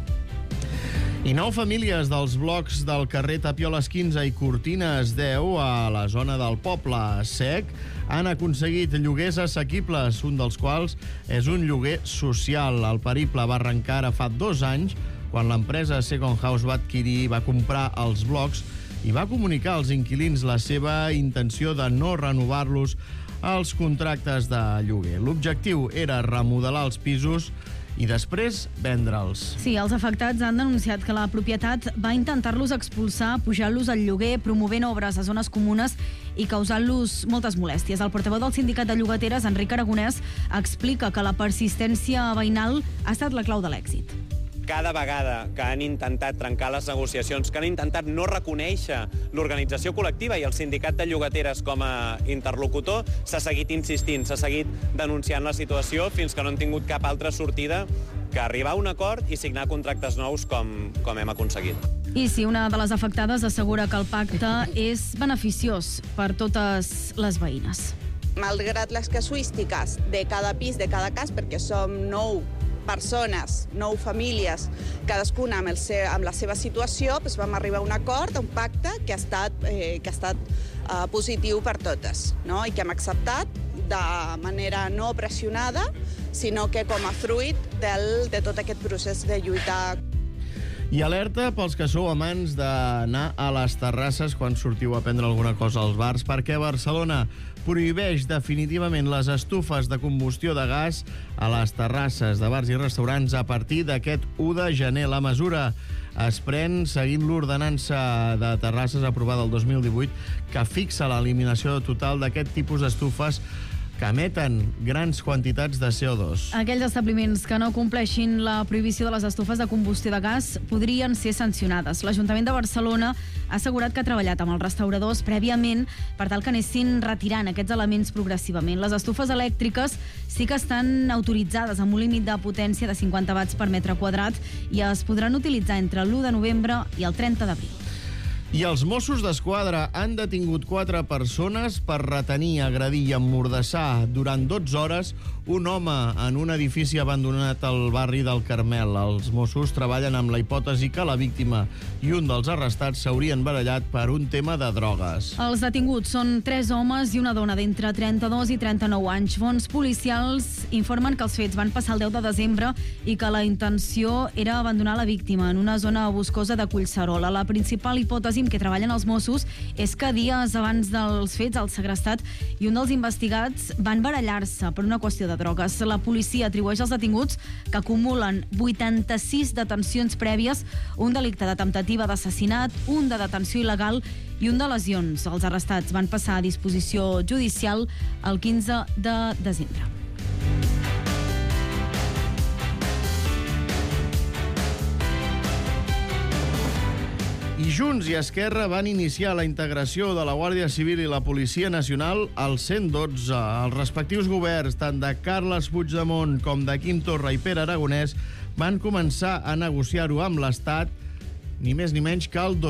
I 9 famílies dels blocs del carrer Tapioles 15 i Cortines 10 a la zona del Poble Sec han aconseguit lloguers assequibles, un dels quals és un lloguer social. El periple va arrencar ara fa 2 anys, quan l'empresa Second House va comprar els blocs i va comunicar als inquilins la seva intenció de no renovar-los els contractes de lloguer. L'objectiu era remodelar els pisos i després vendre'ls. Sí, els afectats han denunciat que la propietat va intentar-los expulsar, pujant-los al lloguer, promovent obres a zones comunes i causant-los moltes molèsties. El portaveu del sindicat de llogateres, Enric Aragonès, explica que la persistència veïnal ha estat la clau de l'èxit. Cada vegada que han intentat trencar les negociacions, que han intentat no reconèixer l'organització col·lectiva i el sindicat de llogateres com a interlocutor, s'ha seguit insistint, s'ha seguit denunciant la situació fins que no han tingut cap altra sortida que arribar a un acord i signar contractes nous com hem aconseguit. I sí, una de les afectades assegura que el pacte és beneficiós per totes les veïnes. Malgrat les casuístiques de cada pis, de cada cas, perquè som 9 persones, 9 famílies, cadascuna amb la seva situació, doncs vam arribar a un acord, a un pacte que ha estat positiu per totes, no? I que hem acceptat de manera no pressionada, sinó que com a fruit de tot aquest procés de lluitar. I alerta pels que sou amants d'anar a les terrasses quan sortiu a prendre alguna cosa als bars, perquè Barcelona prohibeix definitivament les estufes de combustió de gas a les terrasses de bars i restaurants a partir d'aquest 1 de gener. La mesura es pren seguint l'ordenança de terrasses aprovada el 2018 que fixa l'eliminació total d'aquest tipus d'estufes que emeten grans quantitats de CO2. Aquells establiments que no compleixin la prohibició de les estufes de combustió de gas podrien ser sancionades. L'Ajuntament de Barcelona ha assegurat que ha treballat amb els restauradors prèviament per tal que anessin retirant aquests elements progressivament. Les estufes elèctriques sí que estan autoritzades amb un límit de potència de 50 watts per metre quadrat i es podran utilitzar entre l'1 de novembre i el 30 d'abril. I els Mossos d'Esquadra han detingut 4 persones per retenir, agredir i emmordassar durant 12 hores un home en un edifici abandonat al barri del Carmel. Els Mossos treballen amb la hipòtesi que la víctima i un dels arrestats s'haurien barallat per un tema de drogues. Els detinguts són 3 homes i una dona d'entre 32 i 39 anys. Fonts policials informen que els fets van passar el 10 de desembre i que la intenció era abandonar la víctima en una zona boscosa de Collserola. La principal hipòtesi en què treballen els Mossos és que dies abans dels fets el segrestat i un dels investigats van barallar-se per una qüestió de drogues. La policia atribueix als detinguts que acumulen 86 detencions prèvies, un delicte de temptativa d'assassinat, un de detenció il·legal i un de lesions. Els arrestats van passar a disposició judicial el 15 de desembre. I Junts i Esquerra van iniciar la integració de la Guàrdia Civil i la Policia Nacional al 112. Els respectius governs, tant de Carles Puigdemont com de Quim Torra i Pere Aragonès, van començar a negociar-ho amb l'Estat ni més ni menys que el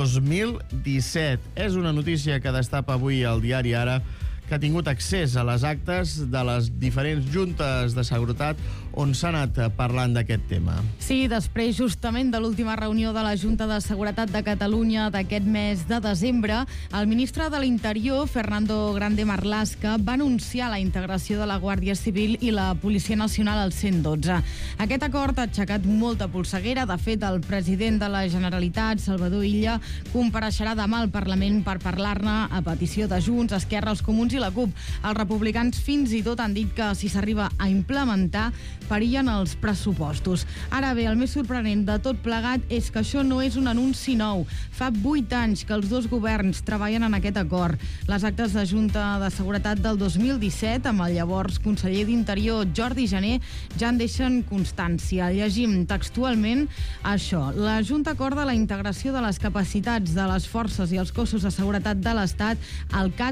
2017. És una notícia que destapa avui el diari Ara, que ha tingut accés a les actes de les diferents juntes de seguretat on s'ha anat parlant d'aquest tema. Sí, després justament de l'última reunió de la Junta de Seguretat de Catalunya d'aquest mes de desembre, el ministre de l'Interior, Fernando Grande Marlaska, va anunciar la integració de la Guàrdia Civil i la Policia Nacional al 112. Aquest acord ha aixecat molta polseguera. De fet, el president de la Generalitat, Salvador Illa, compareixerà demà al Parlament per parlar-ne a petició de Junts, Esquerra, els Comuns i la CUP. Els republicans fins i tot han dit que si s'arriba a implementar perillen els pressupostos. Ara bé, el més sorprenent de tot plegat és que això no és un anunci nou. Fa 8 anys que els dos governs treballen en aquest acord. Les actes de Junta de Seguretat del 2017, amb el llavors conseller d'Interior Jordi Jané, ja en deixen constància. Llegim textualment això. La Junta acorda la integració de les capacitats de les forces i els cossos de seguretat de l'Estat al CAT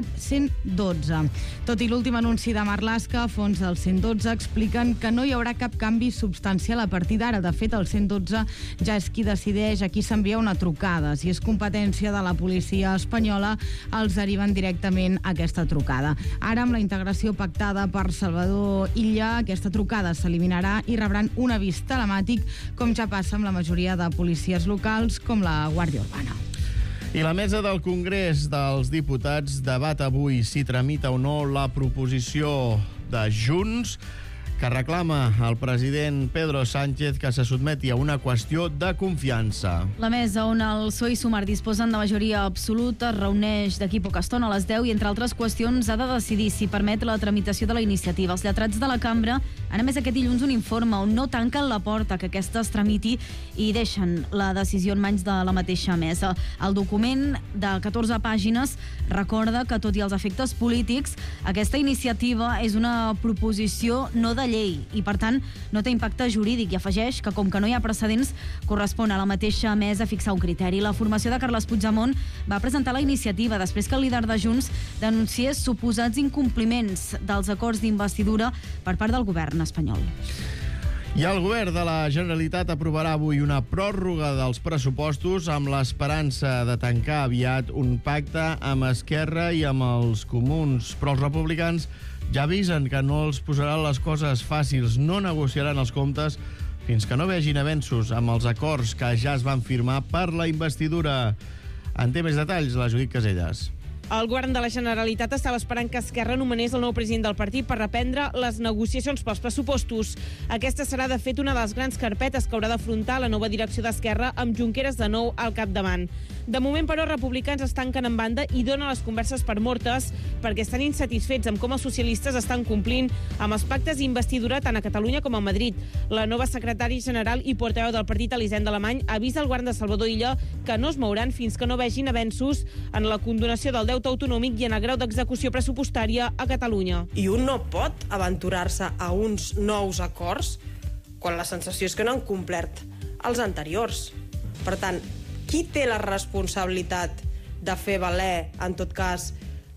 112. Tot i l'últim anunci de Marlaska, fons del 112 expliquen que no hi haurà cap canvi substancial a partir d'ara. De fet, el 112 ja és qui decideix a qui s'envia una trucada. Si és competència de la policia espanyola, els deriven directament a aquesta trucada. Ara, amb la integració pactada per Salvador Illa, aquesta trucada s'eliminarà i rebran un avís telemàtic, com ja passa amb la majoria de policies locals, com la Guàrdia Urbana. I la mesa del Congrés dels Diputats debat avui si tramita o no la proposició de Junts que reclama al president Pedro Sánchez que se sotmeti a una qüestió de confiança. La mesa on el PSOE i Sumar disposen de majoria absoluta es reuneix d'aquí poca estona a les 10 i, entre altres qüestions, ha de decidir si permet la tramitació de la iniciativa. Els lletrats de la cambra han emès aquest dilluns un informe on no tanquen la porta que aquesta es tramiti i deixen la decisió en mans de la mateixa mesa. El document de 14 pàgines recorda que, tot i els efectes polítics, aquesta iniciativa és una proposició no de llei i, per tant, no té impacte jurídic, i afegeix que, com que no hi ha precedents, correspon a la mateixa mesa fixar un criteri. La formació de Carles Puigdemont va presentar la iniciativa després que el líder de Junts denunciés suposats incompliments dels acords d'investidura per part del govern espanyol. I el govern de la Generalitat aprovarà avui una pròrroga dels pressupostos amb l'esperança de tancar aviat un pacte amb Esquerra i amb els Comuns. Però els republicans ja avisen que no els posaran les coses fàcils, no negociaran els comptes fins que no vegin avenços amb els acords que ja es van firmar per la investidura. En té més detalls la Judit Casellas. El govern de la Generalitat estava esperant que Esquerra nomenés el nou president del partit per reprendre les negociacions pels pressupostos. Aquesta serà, de fet, una de les grans carpetes que haurà d'afrontar la nova direcció d'Esquerra amb Junqueras de nou al capdavant. De moment, però, republicans es tanquen en banda i donen les converses per mortes perquè estan insatisfets amb com els socialistes estan complint amb els pactes d'investidura tant a Catalunya com a Madrid. La nova secretària general i portaveu del partit, Elisenda Alemany, avisa al govern de Salvador Illa que no es mouran fins que no vegin avenços en la condonació del deute autonòmic i en el grau d'execució pressupostària a Catalunya. I un no pot aventurar-se a uns nous acords quan la sensació és que no han complert els anteriors. Per tant, qui té la responsabilitat de fer valer, en tot cas,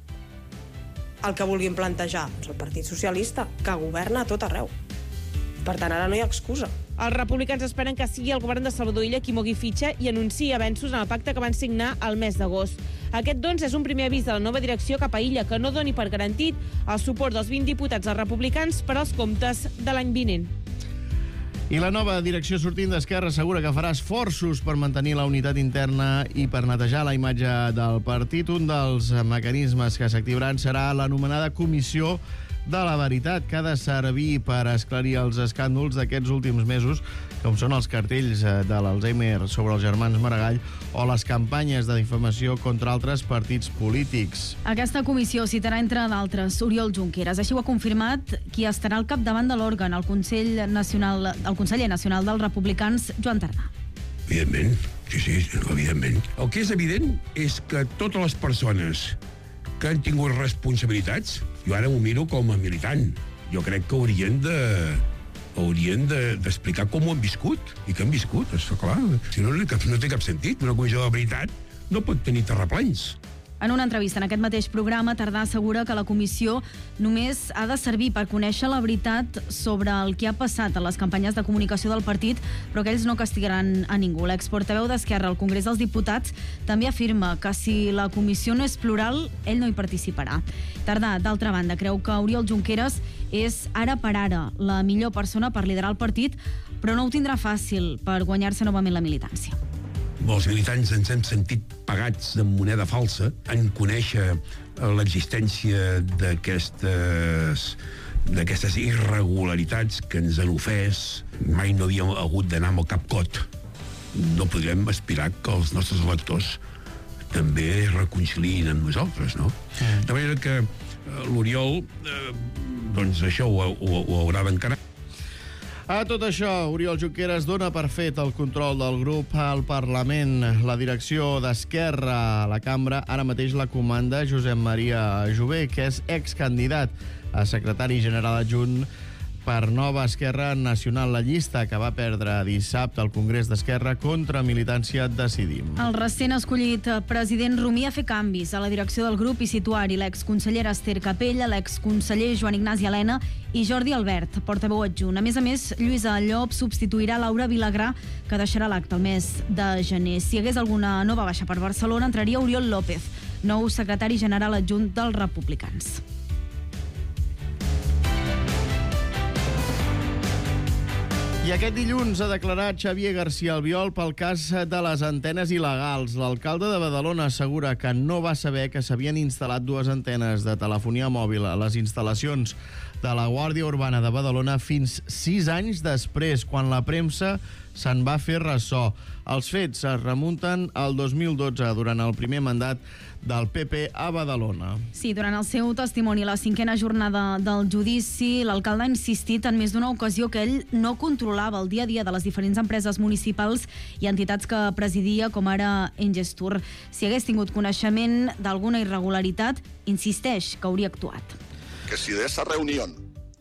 el que vulguin plantejar? Doncs el Partit Socialista, que governa a tot arreu. Per tant, ara no hi ha excusa. Els republicans esperen que sigui el govern de Salvador Illa qui mogui fitxa i anunciï avenços en el pacte que van signar el mes d'agost. Aquest, doncs, és un primer avís de la nova direcció cap a Illa que no doni per garantit el suport dels 20 diputats dels republicans per als comptes de l'any vinent. I la nova direcció sortint d'Esquerra assegura que farà esforços per mantenir la unitat interna i per netejar la imatge del partit. Un dels mecanismes que s'activaran serà l'anomenada Comissió de la Veritat, que ha de servir per esclarir els escàndols d'aquests últims mesos, com són els cartells de l'Alzheimer sobre els germans Maragall o les campanyes de difamació contra altres partits polítics. Aquesta comissió citarà, entre d'altres, Oriol Junqueras. Així ho ha confirmat qui estarà al capdavant de l'òrgan, el conseller nacional dels republicans, Joan Tardà. Evidentment, sí, evidentment. El que és evident és que totes les persones que han tingut responsabilitats, jo ara m'ho miro com a militant, jo crec que haurien d'explicar com ho han viscut i què han viscut, és clar. Si no té cap sentit. Una comissió de veritat no pot tenir terraplens. En una entrevista en aquest mateix programa, Tardà assegura que la comissió només ha de servir per conèixer la veritat sobre el que ha passat a les campanyes de comunicació del partit, però que ells no castigaran a ningú. L'exportaveu d'Esquerra al Congrés dels Diputats també afirma que si la comissió no és plural, ell no hi participarà. Tardà, d'altra banda, creu que Oriol Junqueras és ara per ara la millor persona per liderar el partit, però no ho tindrà fàcil per guanyar-se novament la militància. Els militants ens hem sentit pagats amb moneda falsa en conèixer l'existència d'aquestes irregularitats que ens han ofès. Mai no havíem hagut d'anar amb el cap cot. No podrem aspirar que els nostres electors també reconciliïn amb nosaltres, no? De manera que l'Oriol, doncs això ho haurà d'encarar. A tot això, Oriol Junqueras dona per fet el control del grup al Parlament. La direcció d'Esquerra a la cambra ara mateix la comanda Josep Maria Jové, que és excandidat a secretari general adjunt per Nova Esquerra Nacional, la llista que va perdre dissabte al Congrés d'Esquerra contra Militància Decidim. El recent escollit president rumia fer canvis a la direcció del grup i situar-hi l'exconsellera Esther Capella, l'exconseller Joan Ignasi Elena i Jordi Albert, portaveu adjunt. A més, Lluïsa Llop substituirà Laura Vilagrà, que deixarà l'acte el mes de gener. Si hi hagués alguna nova baixa per Barcelona, entraria Oriol López, nou secretari general adjunt dels republicans. I aquest dilluns ha declarat Xavier García Albiol pel cas de les antenes il·legals. L'alcalde de Badalona assegura que no va saber que s'havien instal·lat 2 antenes de telefonia mòbil a les instal·lacions de la Guàrdia Urbana de Badalona fins 6 anys després, quan la premsa se'n va fer ressò. Els fets es remunten al 2012, durant el primer mandat del PP a Badalona. Sí, durant el seu testimoni a la 5a jornada del judici, l'alcalde ha insistit en més d'una ocasió que ell no controlava el dia a dia de les diferents empreses municipals i entitats que presidia, com ara Engestur. Si hagués tingut coneixement d'alguna irregularitat, insisteix que hauria actuat. Que si de esa reunión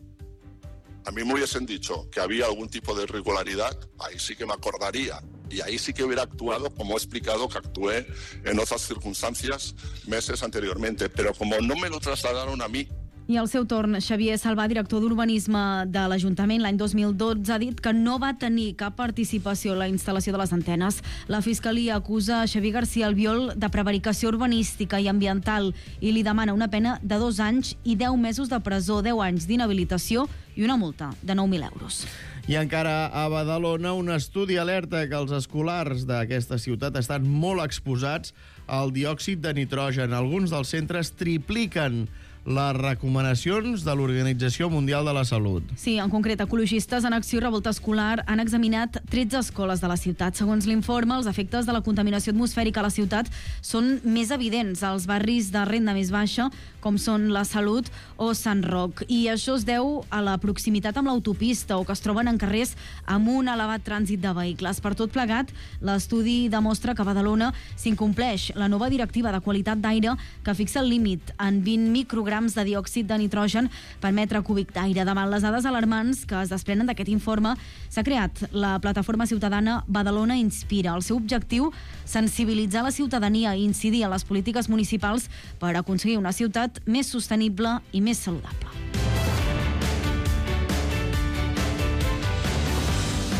a mí me hubiesen dicho que había algún tipo de irregularidad, ahí sí que me acordaría. Y ahí sí que hubiera actuado, como he explicado, que actué en otras circunstancias meses anteriormente. Pero como no me lo trasladaron a mí. I al seu torn, Xavier Salvà, director d'Urbanisme de l'Ajuntament, l'any 2012, ha dit que no va tenir cap participació en la instal·lació de les antenes. La Fiscalia acusa Xavier García Albiol de prevaricació urbanística i ambiental i li demana una pena de 2 anys i 10 mesos de presó, 10 anys d'inhabilitació i una multa de 9.000 euros. I encara a Badalona, un estudi alerta que els escolars d'aquesta ciutat estan molt exposats al diòxid de nitrogen. Alguns dels centres tripliquen les recomanacions de l'Organització Mundial de la Salut. Sí, en concret, ecologistes en acció i revolta escolar han examinat 13 escoles de la ciutat. Segons l'informe, els efectes de la contaminació atmosfèrica a la ciutat són més evidents als barris de renda més baixa, com són la Salut o Sant Roc. I això es deu a la proximitat amb l'autopista o que es troben en carrers amb un elevat trànsit de vehicles. Per tot plegat, l'estudi demostra que a Badalona s'incompleix la nova directiva de qualitat d'aire que fixa el límit en 20 micrograms de diòxid de nitrogen per metre cúbic d'aire. Davant les dades alarmants que es desprenen d'aquest informe, s'ha creat la plataforma ciutadana Badalona Inspira. El seu objectiu, sensibilitzar la ciutadania i incidir en les polítiques municipals per aconseguir una ciutat més sostenible i més saludable.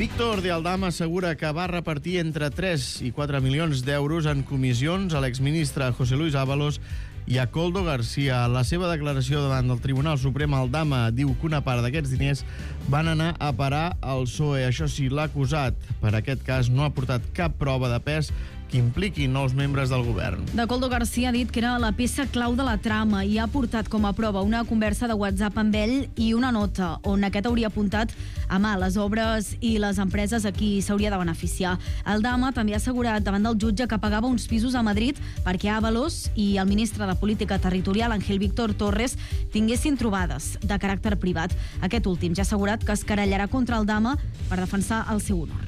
Víctor de Aldama assegura que va repartir entre 3 i 4 milions d'euros en comissions a l'exministre José Luis Ábalos i a Koldo García. La seva declaració davant del Tribunal Suprem, Aldama diu que una part d'aquests diners van anar a parar al PSOE. Això sí, l'acusat per aquest cas no ha portat cap prova de pes que impliqui nous membres del govern. De Koldo García ha dit que era la peça clau de la trama i ha portat com a prova una conversa de WhatsApp amb ell i una nota on aquest hauria apuntat a mà les obres i les empreses a qui s'hauria de beneficiar. Aldama també ha assegurat davant del jutge que pagava uns pisos a Madrid perquè Ábalos i el ministre de Política Territorial, Ángel Víctor Torres, tinguessin trobades de caràcter privat. Aquest últim ja ha assegurat que es querellarà contra Aldama per defensar el seu honor.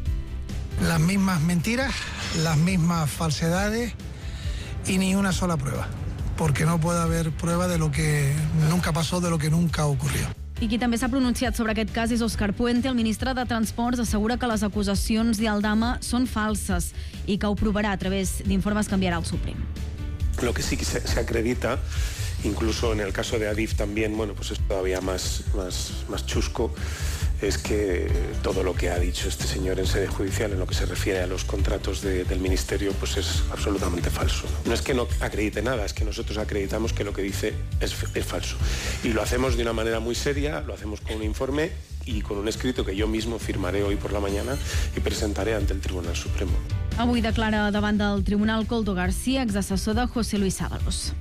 Las mismas mentiras, las mismas falsedades y ni una sola prueba, porque no puede haber prueba de lo que nunca pasó, de lo que nunca ocurrió. I qui també s'ha pronunciat sobre aquest cas és Óscar Puente. El ministre de Transports assegura que les acusacions d'Aldama són falses i que ho provarà a través d'informes que enviarà al Suprem. Lo que sí que se acredita, incluso en el caso de Adif también, bueno, pues es todavía más chusco, es que todo lo que ha dicho este señor en sede judicial en lo que se refiere a los contratos del ministerio pues es absolutamente falso. No es que no acredite nada, es que nosotros acreditamos que lo que dice es falso. Y lo hacemos de una manera muy seria, lo hacemos con un informe y con un escrito que yo mismo firmaré hoy por la mañana y presentaré ante el Tribunal Supremo. Avui declara davant del Tribunal Koldo García, exassessor de José Luis Ábalos.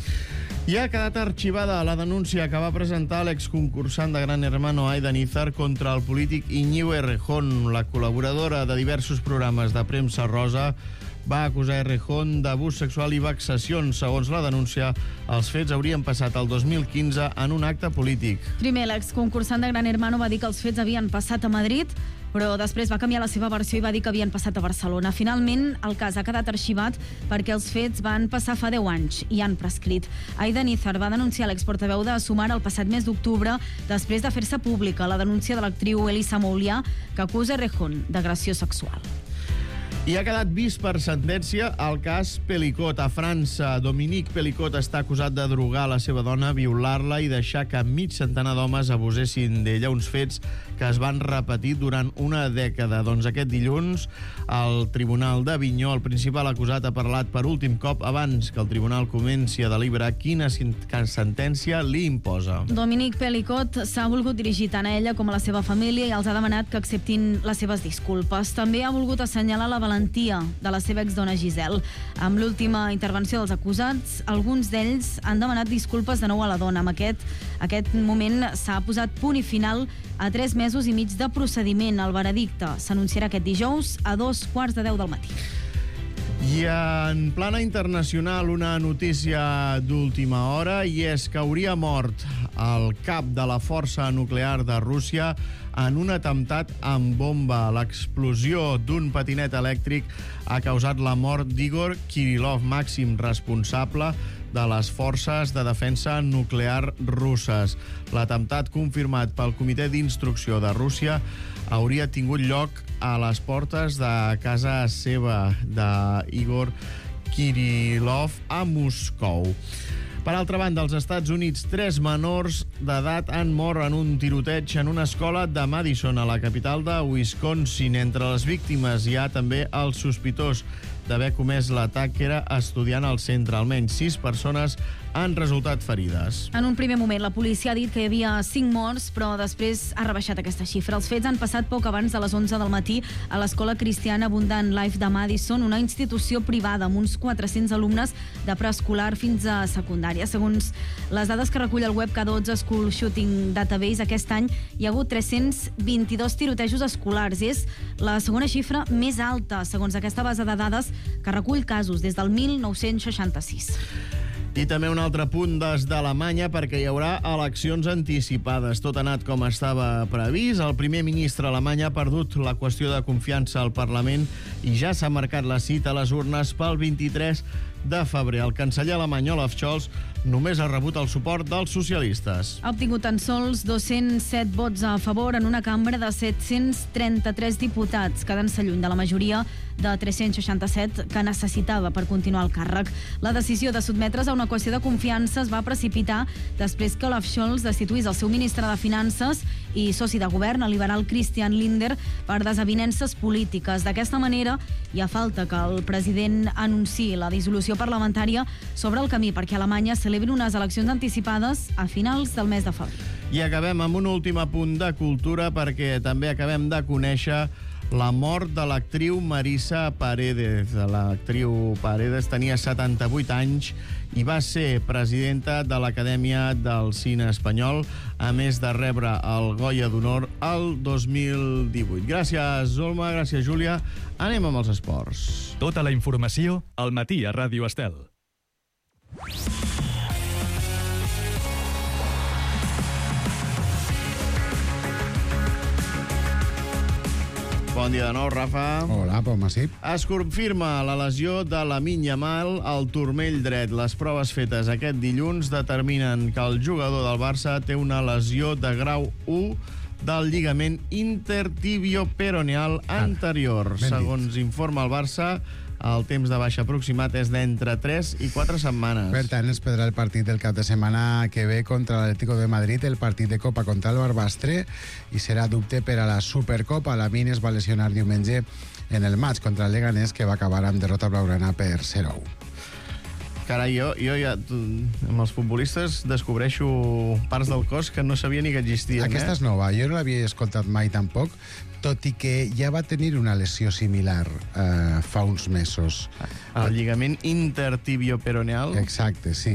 I ha quedat arxivada la denúncia que va presentar l'exconcursant de Gran Hermano Aida Nízar contra el polític Íñigo Errejón. La col·laboradora de diversos programes de premsa rosa va acusar Errejón d'abús sexual i vexacions. Segons la denúncia, els fets haurien passat el 2015 en un acte polític. Primer, l'exconcursant de Gran Hermano va dir que els fets havien passat a Madrid, però després va canviar la seva versió i va dir que havien passat a Barcelona. Finalment, el cas ha quedat arxivat perquè els fets van passar fa 10 anys i han prescrit. Aida Nízar va denunciar l'exportaveu de Sumar el passat mes d'octubre després de fer-se pública la denúncia de l'actriu Elisa Moulià, que acusa Errejón d'agressió sexual. I ha quedat vist per sentència el cas Pelicot. A França, Dominique Pelicot està acusat de drogar la seva dona, violar-la i deixar que mig centenar d'homes abusessin d'ella, uns fets que es van repetir durant una dècada. Doncs aquest dilluns, el Tribunal d'Avinyó, el principal acusat, ha parlat per últim cop abans que el tribunal comenci a deliberar quina sentència li imposa. Dominique Pelicot s'ha volgut dirigir tant a ella com a la seva família i els ha demanat que acceptin les seves disculpes. També ha volgut assenyalar la valentia de la seva exdona Giselle. Amb l'última intervenció dels acusats, alguns d'ells han demanat disculpes de nou a la dona. Amb aquest moment s'ha posat punt i final a 3 mesos i mig de procediment. El veredicte s'anunciarà aquest dijous a 2:15 del matí. I en plana internacional, una notícia d'última hora, i és que hauria mort el cap de la força nuclear de Rússia en un atemptat amb bomba. L'explosió d'un patinet elèctric ha causat la mort d'Igor Kirillov, màxim responsable de les forces de defensa nuclear russes. L'atemptat, confirmat pel Comitè d'Instrucció de Rússia, hauria tingut lloc a les portes de casa seva d'Igor Kirillov a Moscou. Per altra banda, als Estats Units, 3 menors d'edat han mort en un tiroteig en una escola de Madison, a la capital de Wisconsin. Entre les víctimes hi ha també el sospitós d'haver comès l'atac, que era estudiant al centre. Almenys 6 persones han resultat ferides. En un primer moment, la policia ha dit que hi havia 5 morts, però després ha rebaixat aquesta xifra. Els fets han passat poc abans de les 11 del matí a l'Escola Cristiana Abundant Life de Madison, una institució privada amb uns 400 alumnes de preescolar fins a secundària. Segons les dades que recull el web K12 School Shooting Database, aquest any hi ha hagut 322 tirotejos escolars. És la segona xifra més alta, segons aquesta base de dades que recull casos des del 1966. I també un altre punt des d'Alemanya, perquè hi haurà eleccions anticipades. Tot ha anat com estava previst. El primer ministre alemany ha perdut la qüestió de confiança al Parlament i ja s'ha marcat la cita a les urnes pel 23 de febrer. El canceller alemany Olaf Scholz només ha rebut el suport dels socialistes. Ha obtingut tan sols 207 vots a favor en una cambra de 733 diputats, quedant-se lluny de la majoria de 367 que necessitava per continuar el càrrec. La decisió de sotmetre's a una qüestió de confiança es va precipitar després que Olaf Scholz destituís el seu ministre de Finances i soci de govern, el liberal Christian Lindner, per desavinences polítiques. D'aquesta manera, hi ha falta que el president anunciï la dissolució parlamentària sobre el camí perquè Alemanya celebri unes eleccions anticipades a finals del mes de febrer. I acabem amb un últim apunt de cultura perquè també acabem de conèixer la mort de l'actriu Marisa Paredes. L'actriu Paredes tenia 78 anys i va ser presidenta de l'Acadèmia del Cine Espanyol, a més de rebre el Goya d'Honor el 2018. Gràcies, Olma, gràcies, Júlia. Anem amb els esports. Tota la informació al matí a Ràdio Estel. Bon dia de nou, Rafa. Hola, Pau Massip. Es confirma la lesió de Lamine Yamal al turmell dret. Les proves fetes aquest dilluns determinen que el jugador del Barça té una lesió de grau 1 del lligament intertibioperoneal anterior. Segons informa el Barça, el temps de baixa aproximat és d'entre 3 i 4 setmanes. Per tant, es perdrà el partit del cap de setmana que ve contra l'Atlético de Madrid, el partit de Copa contra el Barbastre, i serà dubte per a la Supercopa. Lamine es va lesionar diumenge en el maig contra el Leganés, que va acabar amb derrota blaugrana per 0-1. Carai, jo ja amb els futbolistes descobreixo parts del cos que no sabia ni que existien. Aquesta és nova, jo no l'havia escoltat mai tampoc, tot i que ja va tenir una lesió similar fa uns mesos. El lligament intertibioperoneal? Exacte, sí.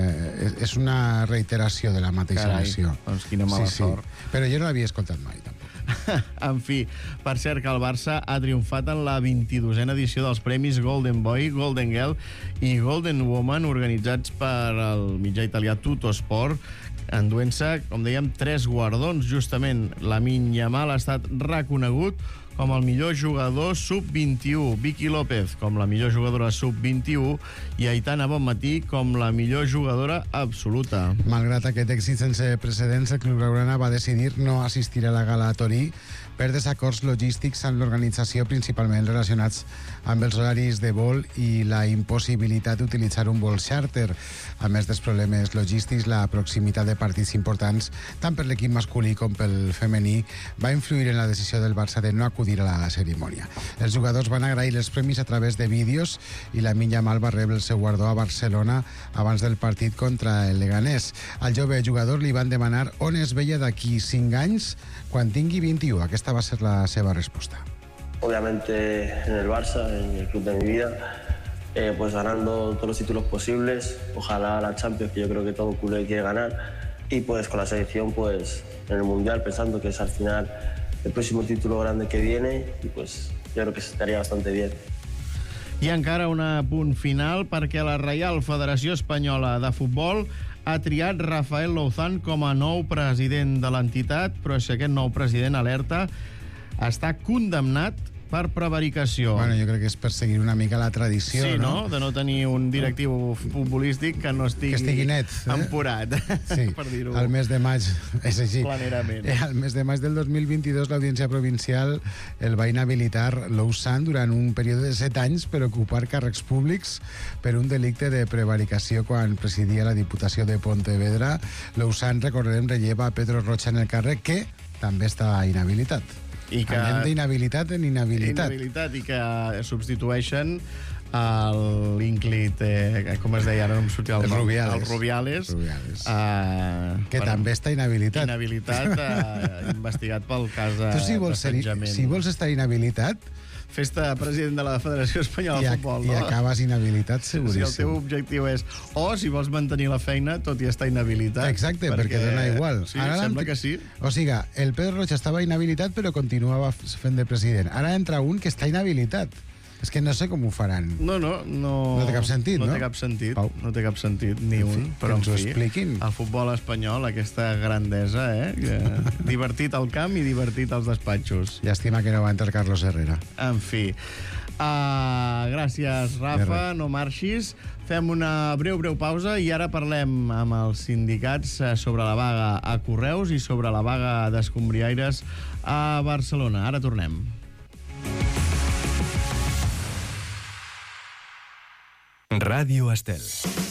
És una reiteració de la mateixa lesió. Doncs quina mala sort. Però jo no l'havia escoltat mai, tampoc. En fi, per cert que el Barça ha triomfat en la 22a edició dels premis Golden Boy, Golden Girl i Golden Woman organitzats per el mitjà italià Tuttosport, enduent-se, com dèiem, 3 guardons. Justament, Lamine Yamal ha estat reconegut com el millor jugador sub-21, Vicky López com la millor jugadora sub-21 i Aitana Bonmatí com la millor jugadora absoluta. Malgrat aquest èxit sense precedents, el club blaugrana va decidir no assistir a la gala a Torí per desacords logístics amb l'organització, principalment relacionats amb els horaris de vol i la impossibilitat d'utilitzar un vol xàrter. A més dels problemes logístics, la proximitat de partits importants, tant per l'equip masculí com pel femení, va influir en la decisió del Barça de no acudir a la cerimònia. Els jugadors van agrair els premis a través de vídeos i Lamine Yamal va rebre el seu guardó a Barcelona abans del partit contra el Leganés. Al jove jugador li van demanar on es veia d'aquí 5 anys quan tingui 21. Aquesta va ser la seva respuesta. Obviamente en el Barça, en el club de mi vida, pues ganando todos los títulos posibles, ojalá la Champions, que yo creo que todo culé quiere ganar, y pues con la selección pues en el Mundial, pensando que es al final el próximo título grande que viene, y pues yo creo que estaría bastante bien. I encara un punt final perquè la Reial Federació Espanyola de Futbol ha triat Rafael Louzán com a nou president de l'entitat, però si aquest nou president, alerta, està condemnat per prevaricació. Bueno, jo crec que és per seguir una mica la tradició, sí, no? De no tenir un directiu futbolístic que no estigui net, empurat, sí, per dir-ho. Al mes de maig, és així. Planerament. Al mes de maig del 2022, l'Audiència Provincial el va inhabilitar Louzán durant un període de 7 anys per ocupar càrrecs públics per un delicte de prevaricació quan presidia la Diputació de Pontevedra. Louzán, recordem, relleva a Pedro Rocha en el càrrec, que també està inhabilitat. I que anem d'inhabilitat en inhabilitat. I que substitueixen l'Ínclit, com es deia, ara no em sortia el nom. El Rubiales. Que també està inhabilitat. Investigat pel cas d'assetjament. Si vols estar inhabilitat, fes-te president de la Federació Espanyola de Futbol, no? I acabes inhabilitat, seguríssim. Si el teu objectiu és, si vols mantenir la feina, tot i estar inhabilitat. Exacte, perquè dona igual. Sí, sembla que sí. O sigui, el Pedro Rocha estava inhabilitat, però continuava fent de president. Ara entra un que està inhabilitat. És que no sé com ho faran. No té cap sentit, no? No té cap sentit, no té cap sentit, ni un. Però ens ho expliquin. El futbol espanyol, aquesta grandesa, divertit al camp i divertit als despatxos. Llàstima que no va entrar Carlos Herrera. En fi, Gràcies, Rafa, no marxis. Fem una breu pausa i ara parlem amb els sindicats sobre la vaga a Correus i sobre la vaga d'escombriaires a Barcelona. Ara tornem. Ràdio Estel.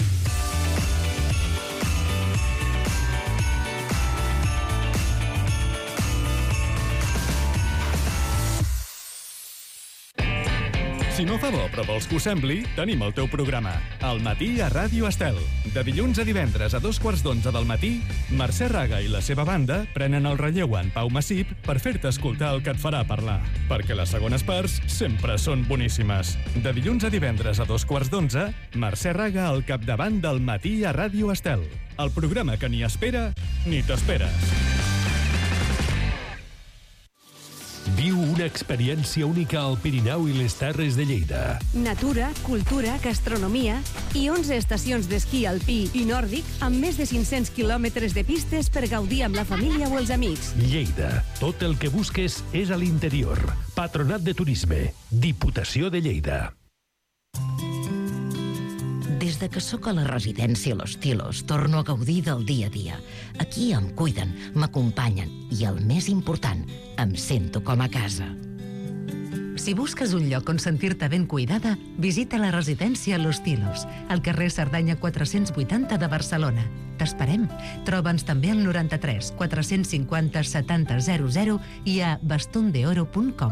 Si no fa bo, però vols que ho sembli, tenim el teu programa. Al matí a Ràdio Estel. De dilluns a divendres a 11:15 del matí, Mercè Raga i la seva banda prenen el relleu en Pau Massip per fer-te escoltar el que et farà parlar. Perquè les segones parts sempre són boníssimes. De dilluns a divendres a 11:15, Mercè Raga al capdavant del matí a Ràdio Estel. El programa que ni espera ni t'esperes. Viu una experiència única al Pirineu i les Terres de Lleida. Natura, cultura, gastronomia i 11 estacions d'esquí alpí i nòrdic amb més de 500 quilòmetres de pistes per gaudir amb la família o els amics. Lleida. Tot el que busques és a l'interior. Patronat de Turisme. Diputació de Lleida. Des de que sóc a la residència Los Tilos, torno a gaudir del dia a dia. Aquí em cuiden, m'acompanyen i, el més important, em sento com a casa. Si busques un lloc on sentir-te ben cuidada, visita la residència Los Tilos, al carrer Cerdanya 480 de Barcelona. T'esperem. Troba'ns també al 93 450 70 00 i a bastondeoro.com.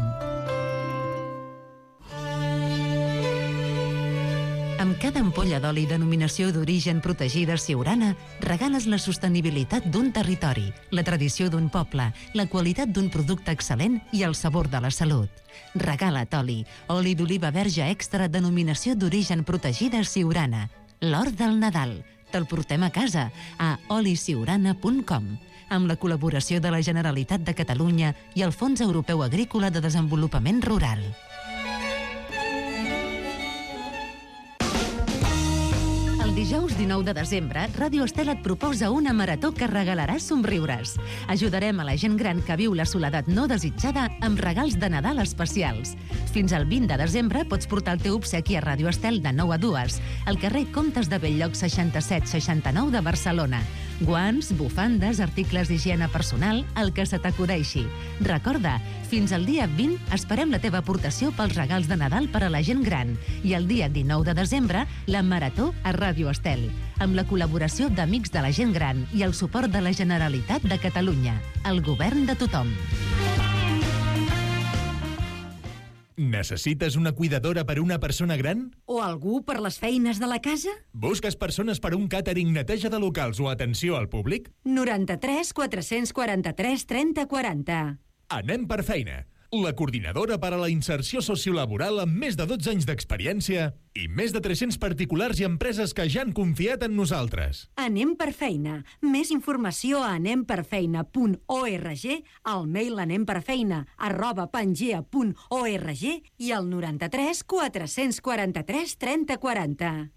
Amb cada ampolla d'oli denominació d'origen protegida Siurana, regales la sostenibilitat d'un territori, la tradició d'un poble, la qualitat d'un producte excel·lent i el sabor de la salut. Regala't oli d'oliva verge extra denominació d'origen protegida Siurana. L'or del Nadal. Te'l portem a casa a olisiurana.com, amb la col·laboració de la Generalitat de Catalunya i el Fons Europeu Agrícola de Desenvolupament Rural. Dijous 19 de desembre, Ràdio Estel et proposa una marató que regalarà somriures. Ajudarem a la gent gran que viu la soledat no desitjada amb regals de Nadal especials. Fins al 20 de desembre pots portar el teu obsequi a Ràdio Estel de 9 a 2, al carrer Comtes de Belllloc 67-69 de Barcelona. Guants, bufandes, articles d'higiene personal, el que se t'acudeixi. Recorda, fins al dia 20 esperem la teva aportació pels regals de Nadal per a la gent gran. I el dia 19 de desembre, la marató a Ràdio Estel, amb la col·laboració d'Amics de la Gent Gran i el suport de la Generalitat de Catalunya. El govern de tothom. Necessites una cuidadora per a una persona gran? O algú per les feines de la casa? Busques persones per a un càtering, neteja de locals o atenció al públic? 93 443 30 40. Anem per feina. La coordinadora per a la inserció sociolaboral amb més de 12 anys d'experiència i més de 300 particulars i empreses que ja han confiat en nosaltres. Anem per feina. Més informació a anemperfeina.org, al mail anemperfeina@pangea.org i al 93 443 30 40.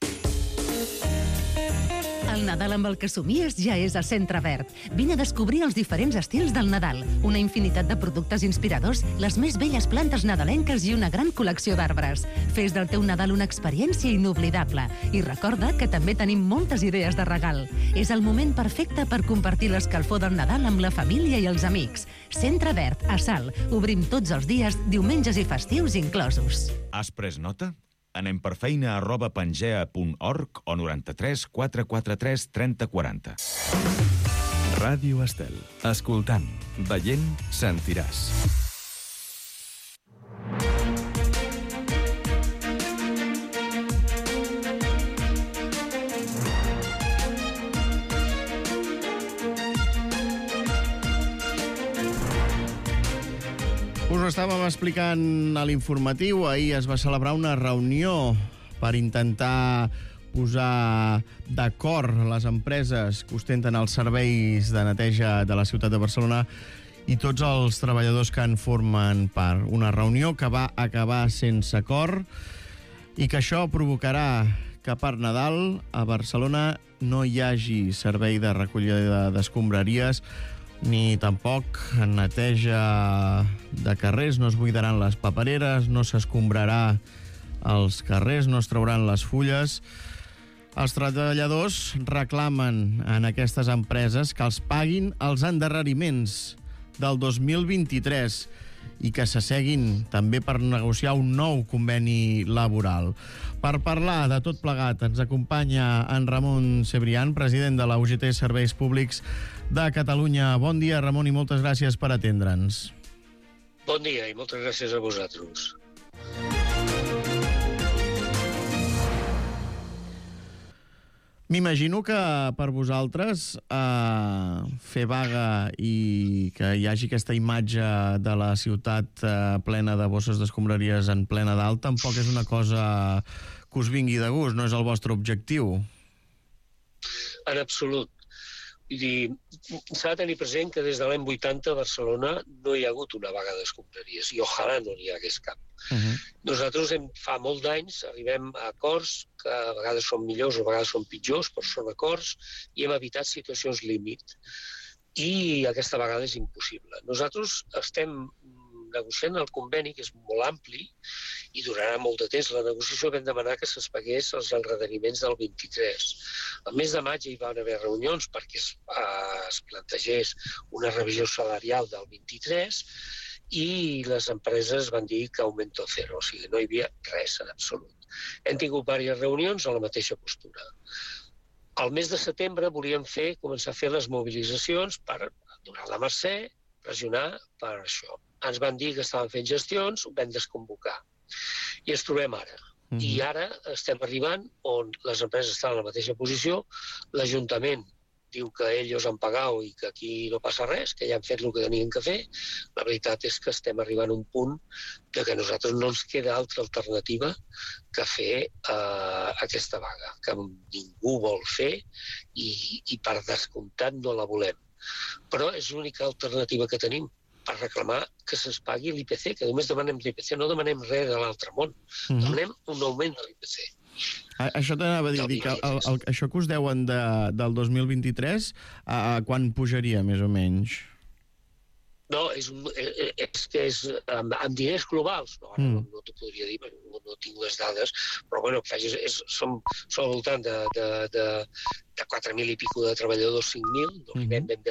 El Nadal amb el que somies ja és a Centre Verd. Vine a descobrir els diferents estils del Nadal, una infinitat de productes inspiradors, les més belles plantes nadalenques i una gran col·lecció d'arbres. Fes del teu Nadal una experiència inoblidable i recorda que també tenim moltes idees de regal. És el moment perfecte per compartir l'escalfor del Nadal amb la família i els amics. Centre Verd, a Salt. Obrim tots els dies, diumenges i festius inclosos. Has pres nota? anemperfeina@pangea.org o 93 443 30 40. Ràdio Estel. Escoltant, veient, sentiràs. Us ho estàvem explicant a l'informatiu. Ahir es va celebrar una reunió per intentar posar d'acord les empreses que ostenten els serveis de neteja de la ciutat de Barcelona i tots els treballadors que en formen part. Una reunió que va acabar sense acord i que això provocarà que per Nadal a Barcelona no hi hagi servei de recollida d'escombraries ni tampoc neteja de carrers, no es buidaran les papereres, no s'escombrarà els carrers, no es trauran les fulles. Els treballadors reclamen en aquestes empreses que els paguin els endarreriments del 2023 i que s'asseguin també per negociar un nou conveni laboral. Per parlar de tot plegat ens acompanya en Ramon Cebrián, president de la UGT Serveis Públics de Catalunya. Bon dia, Ramon, i moltes gràcies per atendre'ns. Bon dia i moltes gràcies a vosaltres. M'imagino que per vosaltres fer vaga i que hi hagi aquesta imatge de la ciutat plena de bosses d'escombraries en plena dalt tampoc és una cosa que us vingui de gust, no és el vostre objectiu. En absolut. Vull dir, s'ha de tenir present que des de l'any 80 a Barcelona no hi ha hagut una vaga d'escombraries i ojalà no n'hi hagués cap. Nosaltres fa molts d'anys arribem a acords que a vegades són millors o a vegades són pitjors, però són acords i hem evitat situacions límit. I aquesta vegada és impossible. Nosaltres estem negociant el conveni, que és molt ampli i durarà molt de temps. La negociació vam demanar que se'ns pagués els endarreriments del 23. Al mes de maig hi van haver reunions perquè es plantegés una revisió salarial del 23 i les empreses van dir que augmento cero, o sigui, no hi havia res en absolut. Hem tingut diverses reunions a la mateixa postura. Al mes de setembre volíem començar a fer les mobilitzacions per donar la mercè, pressionar per això. Ens van dir que estaven fent gestions, ho vam desconvocar. I ens trobem ara. I ara estem arribant on les empreses estan en la mateixa posició, l'Ajuntament diu que ells han pagat i que aquí no passa res, que ja han fet el que tenien que fer. La veritat és que estem arribant a un punt que a nosaltres no ens queda altra alternativa que fer aquesta vaga, que ningú vol fer i per descomptat no la volem. Però és l'única alternativa que tenim per reclamar que se'ns pagui l'IPC, que només demanem l'IPC, no demanem res de l'altre món, demanem un augment de l'IPC. Això t'anava a dir, que això que us deuen del 2023, quan pujaria, més o menys? No, és que és amb diners globals. No t'ho podria dir, no tinc les dades, però bueno, som al voltant de 4.000 i pico de treballadors, 5.000, no arribem ben bé